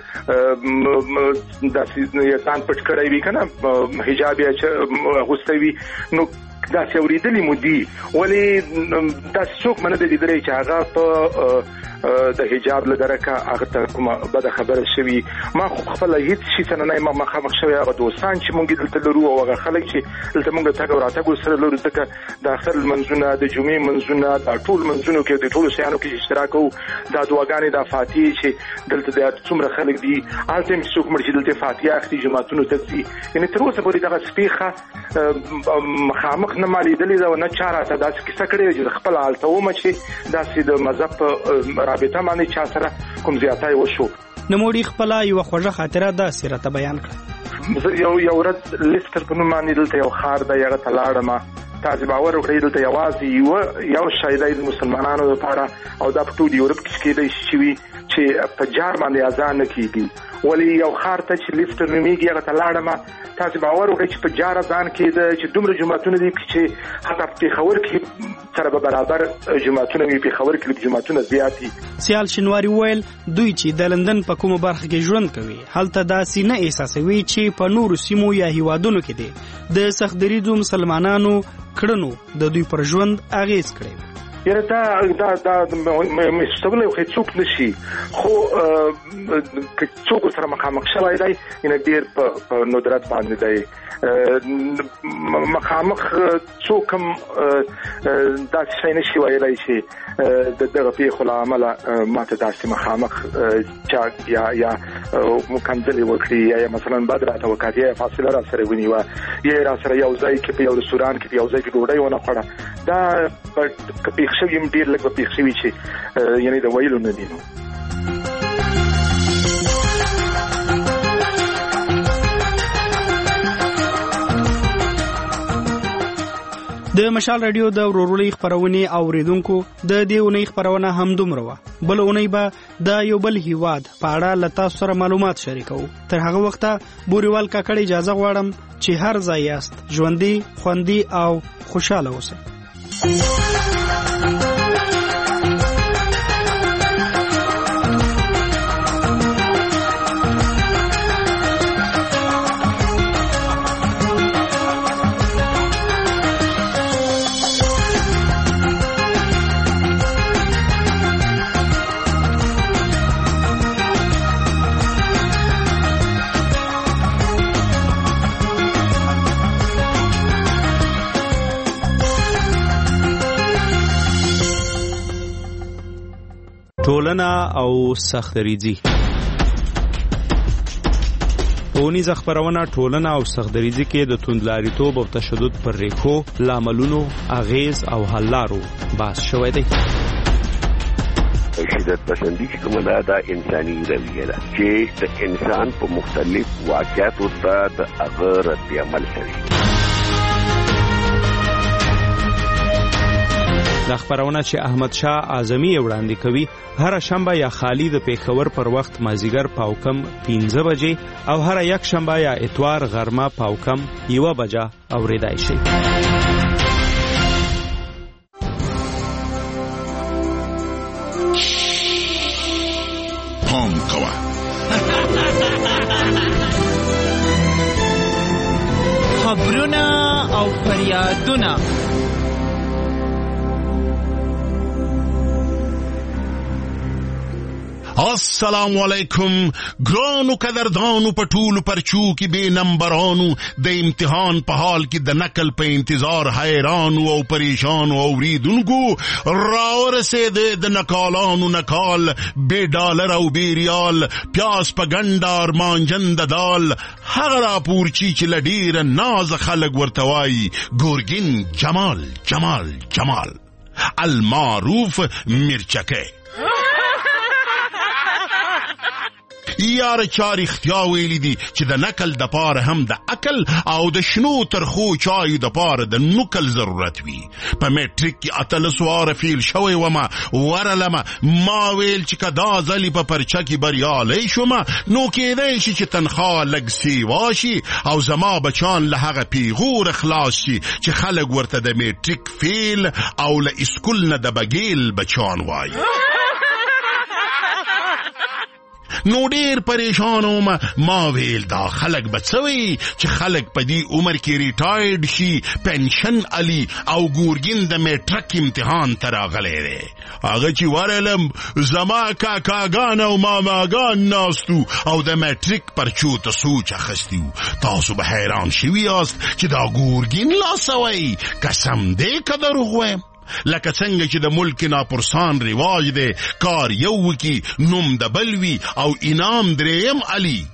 داسې ځان پټ کړی وي که نه حجاب یې اغوستی وي، نو داسې اوریدلی مو دي، ولې داسې څوک مه نه دی لیدلی چې هغه په د حجاب له درکه هغه ته کومه بده خبره شوي. ما خو خپله هېڅ شي سره نه یم مخامخ شوی، هغه دوستان چې مونږ دلته لرو او هغه خلک چې دلته مونږ تګ او راتګ سره لرو، ځکه د اختر لمنځونه، د جمعې منځونه، دا ټول منځونو کې د ټولو شیانو کې اشتراک کوو، دا دعاګانې، دا فاتحې چې دلته د څومره خلک دي، هلته هم چې څوک مړ چې دلته فاتحه اخلي جوماتونو ته ځي، یعنې تر اوسه پورې دغه سپېښه مخامخ نه ما لیدلې ده او نه چا راته داسې کیسه کړې ده چې خپله هلته ومه چې داسې د مذهب په رابطه باندې چا سره کوم زیاتی وشو. نوموړي خپله یوه خوږه خاطره داسې راته بیان کړه. زه یو ورځ لیستر په نوم باندې دلته یو ښار دی، هغه ته لاړم. تاسې باور وکړئ دلته یوازې یو شی دی د مسلمانانو لپاره، او دا په ټول یورپ کې کېدی شي وي چې په جار باندې اذان نه کېږي، ولې یو ښار ته چې لیستر نومېږي هغه ته لاړم. تاسې باور وکړئ چې په جار اذان کېده چې دومره جوماتونه دي چې حتی په پېښور کې سره به برابر جوماتونه وي، پېښور کې جوماتونه زیات دي. سیال شینواري وویل دوی چې د لندن په کومه برخه کې ژوند کوي هلته داسې نه احساسوي چې په نورو سیمو یا هیوادونو کې دي د سخت دریځو مسلمانانو کړنو د دوی پر ژوند اغیز کړی. یاره دا مستقبل خو څوک نشي، خو که څوک سره مخامخ شوی دی یعنې ډېر په ندرت باندې دی مخامخ، څوک هم داسې شی نشي ویلی چې د دغه پیښو له امله ماته داسې مخامخ چا یا کنځلې وکړي یا مثلا بد راته وکړي یا فاصله را سره ونیوه یا را سره یو ځای کې په یو رستوران کې په یو ځای کې ډوډۍ ونه خوړه، دا که پیښ شوي هم ډېر لږ به پیښ شوي چې یعنې د ویلو نه دي. نو د مشال رادیو د ورورولۍ خپرونې اوریدونکو د دې اونۍ خپرونه همدومره وه. بل اونۍ به د یو بل هیواد په اړه له تاسو سره معلومات شریکوو. تر هغه وخته بوریوال کاکړ اجازه غواړم چې هر ځای یاست ژوندي، خوندي او خوشحاله اوسئ. ټولنه او سختدریځي. اونیزه خپرونه ټولنه او سختدریځي کې د توندلاریتوب او تشدد پر ریښو، لاملونو، اغیز او حل لارو بحث شوی دی. شدت پسندی چې کومه دا انساني رویه ده چې د انسان په مختلف واقعاتو ته د هغه رد عمل کوي. دا خبرونه چې احمد شاه اعظمي وړاندې کوي هر شنبه یا خالی د پیښور پر وخت مازیګر پاوکم 15 بجې او هر یک شنبه یا اتوار غرمه پاوکم 1 بجه اوریدای شي. پام کوه خبرونه او فریادونه. السلام علیکم ګرانو قدردانو په ټولو پرچو کې بے نمبرانو د امتحان په حال کې د نقل په انتظار حیرانو او پریشانو اوریدونکو راورسېده د نکالانو نکال بے ډالر او بے ریال پیاس په ګنډار مانجند دال هغه راپورچی چې لډیر ناز خلک ورتوای ګورګین جمال جمال جمال المعروف مرچکه یار چا رښتیا ویلي دي چې د نکل دپاره هم د عقل او د شنو ترخو چایو دپاره د نکل ضرورت وي. په میټریک کې 18 واره فیل شوی ومه ورلمه ما ویل چې که دا ځلې په پرچه کې بریالی شومه نو کیدی شي چې تنخوا لږ سیوا شي او زما بچان له هغه پیغور خلاص شي چې خلک ورته د میټریک فیل او له اسکول نه د بګیل بچان وایي. نو ډیر پریشان وم. ما ویل دا خلک به څه وایي چې خلک په دې عمر کې ریټایرډ شي پنشن علي او ګورګین د میټرک امتحان ته راغلی دی. هغه چې ورلم زما کاکاګان او ماماګان ناستو او د میټریک پرچو ته سوچ اخیستی وو. تاسو به حیران شوي یاست چې دا ګورګین لا څه وایي. قسم دی که دروغ وایم. لکه څنګه چې د ملک ناپرسان رواج دی کار یو وکي نوم د بل وي او انعام دریم علي.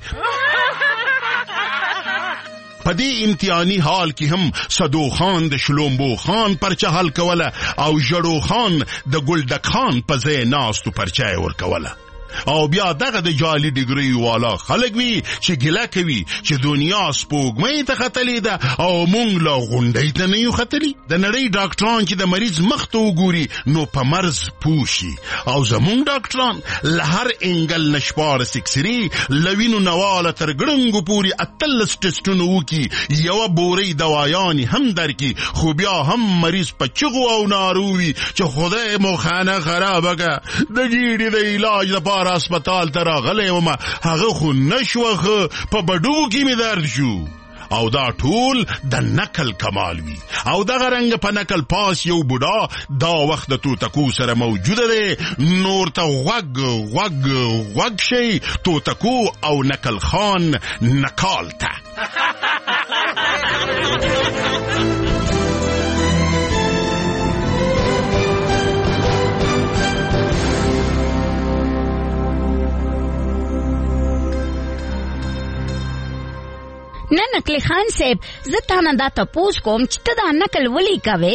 په دې امتحاني حال کې هم صدو خان د شلومبو خان پرچه حل کوله او ژړو خان د ګلډک خان په ځای ناستو پرچه ورکوله. او بیا دغه د جعلي ډیګري والا خلک وي چې ګیله کوي چې دنیا سپوږمۍ ته ختلې ده او موږ لا غونډۍ ته نه یو ختلي. د نړۍ ډاکټران چې د مریض مخ ته وګوري نو په مرض پوه شي او زموږ ډاکټران له هر انګل نه شپاړس اکسرې له وینو نواله تر ګړنګو پورې 18 ټسټونه وکړي یوه بورۍ دوایانې هم درکړي خو بیا هم مریض په چغو او نارو وي چې خدای مو خانه خرابه که د ګیډې د علاج لپاره اسپتال ته راغلی ومه هغه خو نشوه په بډو کې مې درد شو. او دا ټول د نکل کمال وي. او دغه رنګ په نکل پاس یو بوډا دا وخت د توتکو سره موجوده دی. نور ته غوږ غوږ غوږ شي توتکو او نکل خان نکال ته. نه نکلی خان صاحب زه تانه دا تپوس کوم چې ته دا نکل ولی کوې؟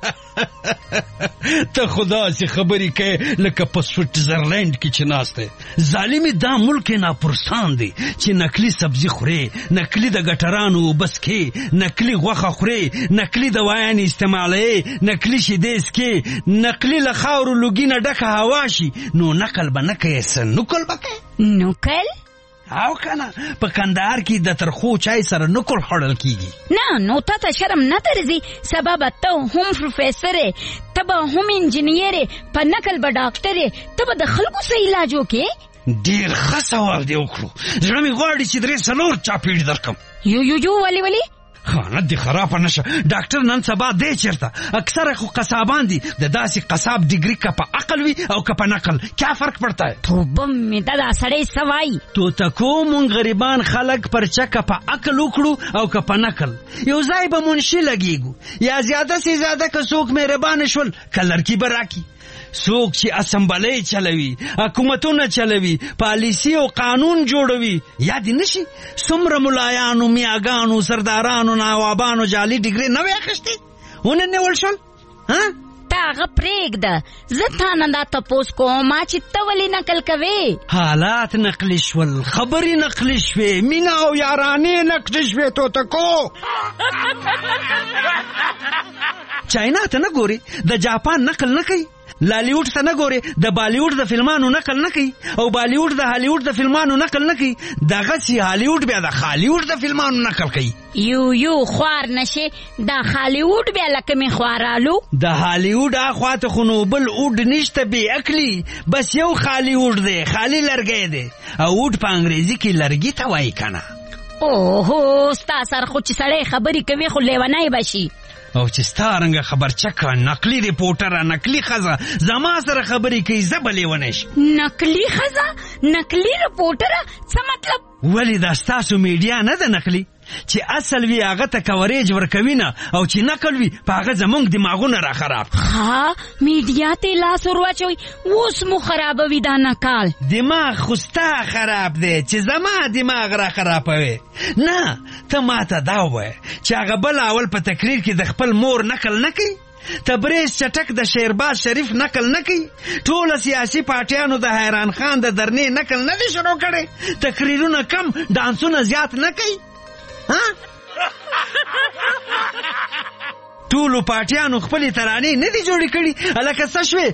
ته خدا سي خبرې کوي لکه په سویټزرلینډ کې چې ناسته. ظالمي دا ملک ناپرسان دی چې نکلی سبزی خوري، نکلی د ګټرانو بس کې، نکلی غوښه خوري، نکلی دوايانې استعمالوي، نکلی شیدې څکي، نکلی له خاورو لوګي نه ډکه هوا شي. نو نقل به نه کوې څه نکل به کوې؟ نکل؟ او کنه په کندهار کې د ترخو چای سره نکل خوړل کیږي. نه نو ته شرم نه درځي سبب ته هم پروفیسور ته به هم انجینیر په نکل به ډاکټر ته به د خلکو سره علاج وکې. ډیر ښه سوال دی وکړو. زړه مې غواړي چې 3 چاپیړ درکم. یو ولی خانت دی خراب نشه. ډاکټر نن سبا دی چیرته اکثر خو قصابان دي د داسې قصاب ډیګری کا په عقل وي او کا په نقل کیا فرق پڑتا ہے؟ توبه مې دا سړی سوای تو تکو مون غریبان خلک پر چکه په عقل وکړو او کا په نقل یو ځای به منشي لګیږو یا زیاده سے زیاده که څوک مهربان شول کلر کی براکی څوک چې اسمبلی چلوي حکومتونه چلوي پالیسی او قانون جوړوي یاد نشي څومره ملایانو میاګانو سردارانو نوابانو جعلي ډیګري نه وي اخیستي ونه نیول شول. ها تا هغه پرېږده زه تا نه دا تپوس کوم چې ته ولې نقل کوې؟ حالات نقلی شول، خبرې نقلی شوې، مینه او یارانې نقلی شوې. توتکو چاینا ته نه ګوري د جاپان نقل نه کوي، لالیوډ ته نه ګوري د بالیوډ د فلمانو نقل نه کوي او بالیوډ د هالیوډ د فلمانو نقل نه کوي. دغه سي هالیوډ بیا د خالیوډ د فلمانو نقل کوي. یو خوار نشي دا خالیوډ بیا لکه می خوارالو د هالیوډ اخواته خونو بل اوډ نشته بی عقلی بس یو خالیوډ دی خالی لرګی دی او اوډ په انګریزي کې لرګي ته وایي کنه. اوهو ستا سر خو چې سړی خبرې کوي خو لیونی بشي او چې ستارنګ خبر چکه نقلی ریپورټر نقلی خزه زما سره خبرې کوي زبلې ونش. نقلی خزه نقلی ریپورټر څه مطلب؟ ولی دا ستاسو میډیا نه ده نقلی چې اصل وی هغه ته کوریج ورکوي نه او چې نقل وی په هغه زمونږ دماغونه را خراب. ها میډیا ته لاس ورواچوي اوس مو خرابوي دا نقل. دماغ خوستا خراب دی چې زما دماغ را خرابوي. نه ته ماته دا وای چې هغه بل اول په تقریر کې د خپل مور نقل نه کوي تبریز چټک د شیرباز شریف نقل نه کوي. ټول سیاسي پارټیانو د حیران خان د درنې نقل نه دي شروع کړي. تقریرونه کم ډانسونه زیات نه کوي. ټولو پارټیانو خپلې ترانې نه دي جوړې کړي. هلکه څه شوې؟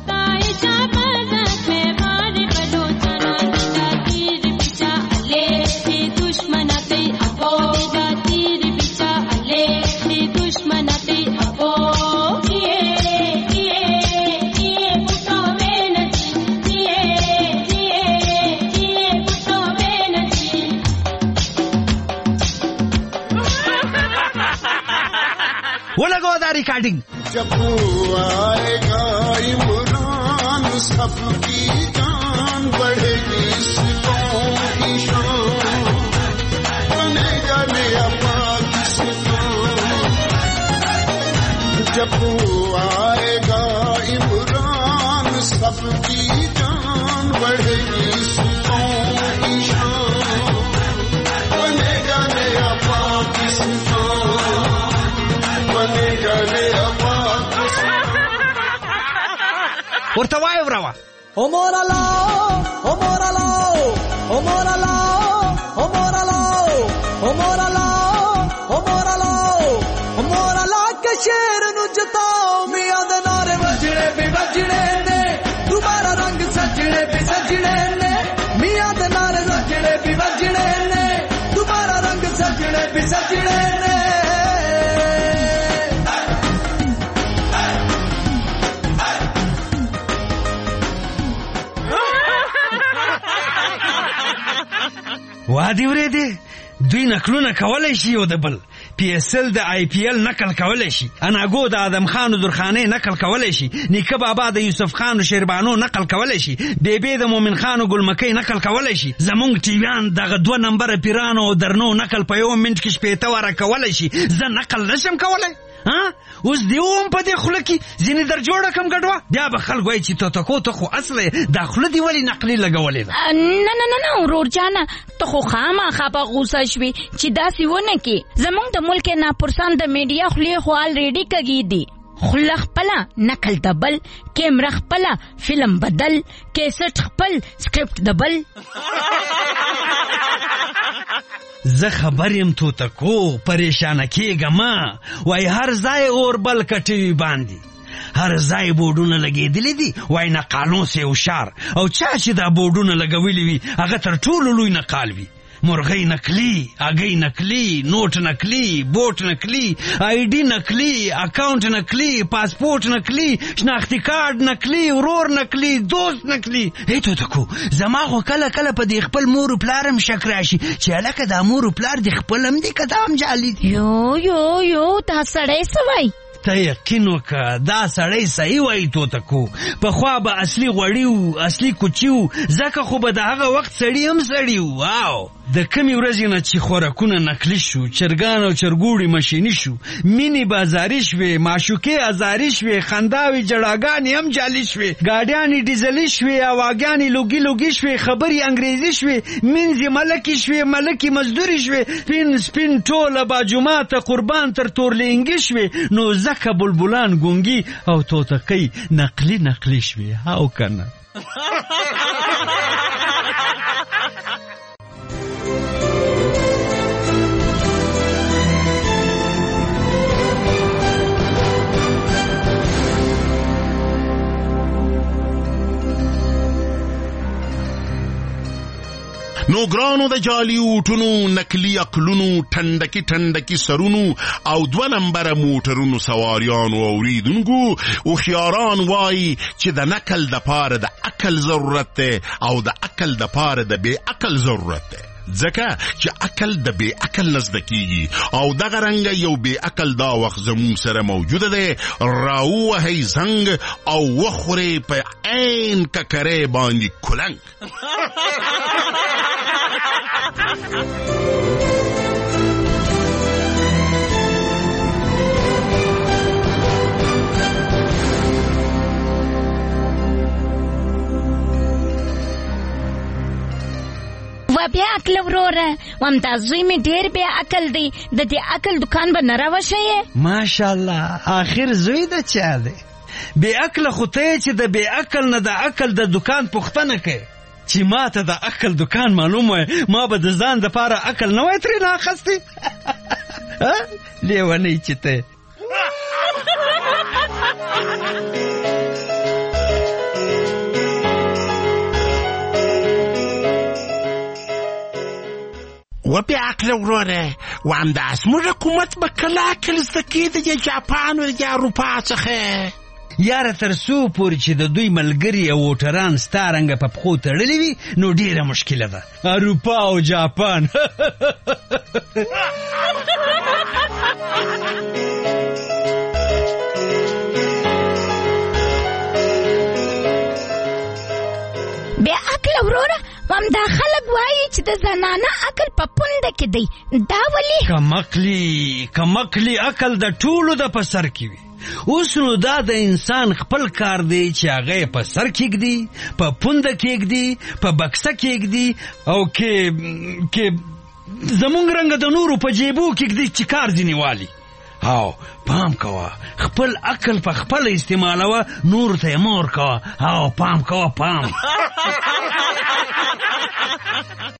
ولګو دا ریکارډینګ. जब आएगा इमरान सबकी जान बढ़ेगी सितों की शान बनेगा नया पाकिस्तान. जब आएगा इमरान सबकी जान बढ़ेगी सितों की शान बनेगा नया पाकिस्तान बनेगा नया ورته وایو راوه. او مورا لاو او مورا لاو او مورا لاو او مورا لاو او مورا لاو او مورا لاو او مورا لا کے شیر نو جتاؤ میاں دے نعرے وجنے بھی وجنے نے دوبارہ رنگ سجنے بھی سجنے نے میاں دے نعرے وجنے بھی وجنے نے دوبارہ رنگ سجنے بھی سجنے نے. وادي ورېدې دوی نقلونه کولی شي او د بل PSL د IPL نقل کولی شي. اناګو د آدم خان درخانۍ نقل کولی شي. نیکه بابا د یوسف خان شیربانو نقل کولی شي. بیبي د مومن خان ګلمکۍ نقل کولی شي. زمونږ ټیویان دغه 2 نمبره پیرانو او درنو نقل په 1 منټ کې 60 واره کولی شي. زه نقل نشم کولی. اوس دی هم په دې خوله کې ځینې در جوړه کم ګډوه. بیا به خلک وایي چې توتکو ته خو اصل دا خوله دې ولې نقلي لګولې ده. نه ورور جانه ته خو خامخا په غوسه شوې چې داسې ونه کې. زمونږ د ملک ناپرسان د میډیا خولې خو الریډي کږي دي. خوله خپله نقل د بل، کیمره خپله فلم بدل، کیسټ خپل سکرپټ د بل. زه خبر یم توتکو پریشانه کېږه ما. وای هر ځای اور بل کټوي باندې، هر ځای بورډونه لګېدلي دي. وای نقالون سه هوښیار او چا چې دا بورډونه لګولي وي هغه تر ټولو لوی نقال وي. مرغۍ نقلي، هګۍ نقلي، نوټ نقلي، بوټ نقلي، ID نقلي، اکاونټ نقلي، پاسپورت نقلي، شناختی کارت نقلي، ورور نقلي، دوست نقلي. هی توتکو زما خو کله کله په دې خپل مور پلارم شک راشي چې هلکه دا مور پلار دې خپل هم دي که دا هم جعلي دي. یو دا سړی څه وایي؟ ته یقین وکړه دا سړی صحیح وایي توتکو. پخوا به اصلي غوړي و، اصلي کوچي و، ځکه خو به د هغه وخت سړي هم سړي و. واو د کمې ورځې نه چې خوراکونه نقلي شو، چرګان او چرګوړي مشیني شو، مینې بازاري شوې، معشوقې ازاري شوې، خنداوې جړاګانې هم جالي شوې، ګاډیانې ډیزلي شوې، هواګانې لوګي لوګي شوې، خبرې انګریزي شوې، مینځې ملکې شوې، ملکې مزدوري شوې، سپین ټوله باجوماته قربان تر تورلینګي شوې. نو ځکه بلبلان ګونګي او توتکۍ نقلي شوې. او کنه نو ګرانو د جالي اوټونو، نقلي عقلونو، ټنډکی سرونو او 2 نمبره موټرونو سواریانو او اوریدونکو، هوښیاران وایي چې د نقل د پاره د عقل ضرورت دی او د عقل د پاره د بې عقل ضرورت دی. ځکه چې عقل د بې عقل نه زده کېږي او دغه رنګه یو بې عقل دا وخت زموږ سره موجوده دی. راووهئ زنګ او وخورئ په عین ککرۍ باندې کلنګ. و بیا عقل وروره ومتا زوی می ډیر بیا عقل دی د دې عقل دکان به نه راوشئ. ماشاءالله آخر زوی د چا دی؟ بې عقله خو ته چې د بې عقل نه د عقل د دکان پوښتنه کوي چې ما ته د عقل دکان معلوم وای ما به د ځان دپاره عقل نه وای ترې نه اخیستی. لیونی چې ته. و بې عقله وروره و همداس موږ حکومت به کله عقل زده کوي د دې جاپان او د اروپا څخه. یاره تر څو پورې چې د دوی ملګري او ووټران ستا رنګه په پښو تړلي وي نو ډیره مشکله ده. اروپا او جاپان. بې عقله وروره همدا خلک وایي چې د زنانه عقل په پونده کې دی. دا ولې؟ کمقلي عقل د ټولو د په سر کې وي. اوس نو دا د انسان خپل کار دی چې هغه یې په سر کېږدي، په پونده کېږدي، په بکسه کېږدي او کې زمونږ رنګه د نورو په جیبو کېږدي چې کار ځینې والي. او پام کوه خپل عقل په خپل استعمالوه، نور ته یې مه ورکوه. او پام کوه پام.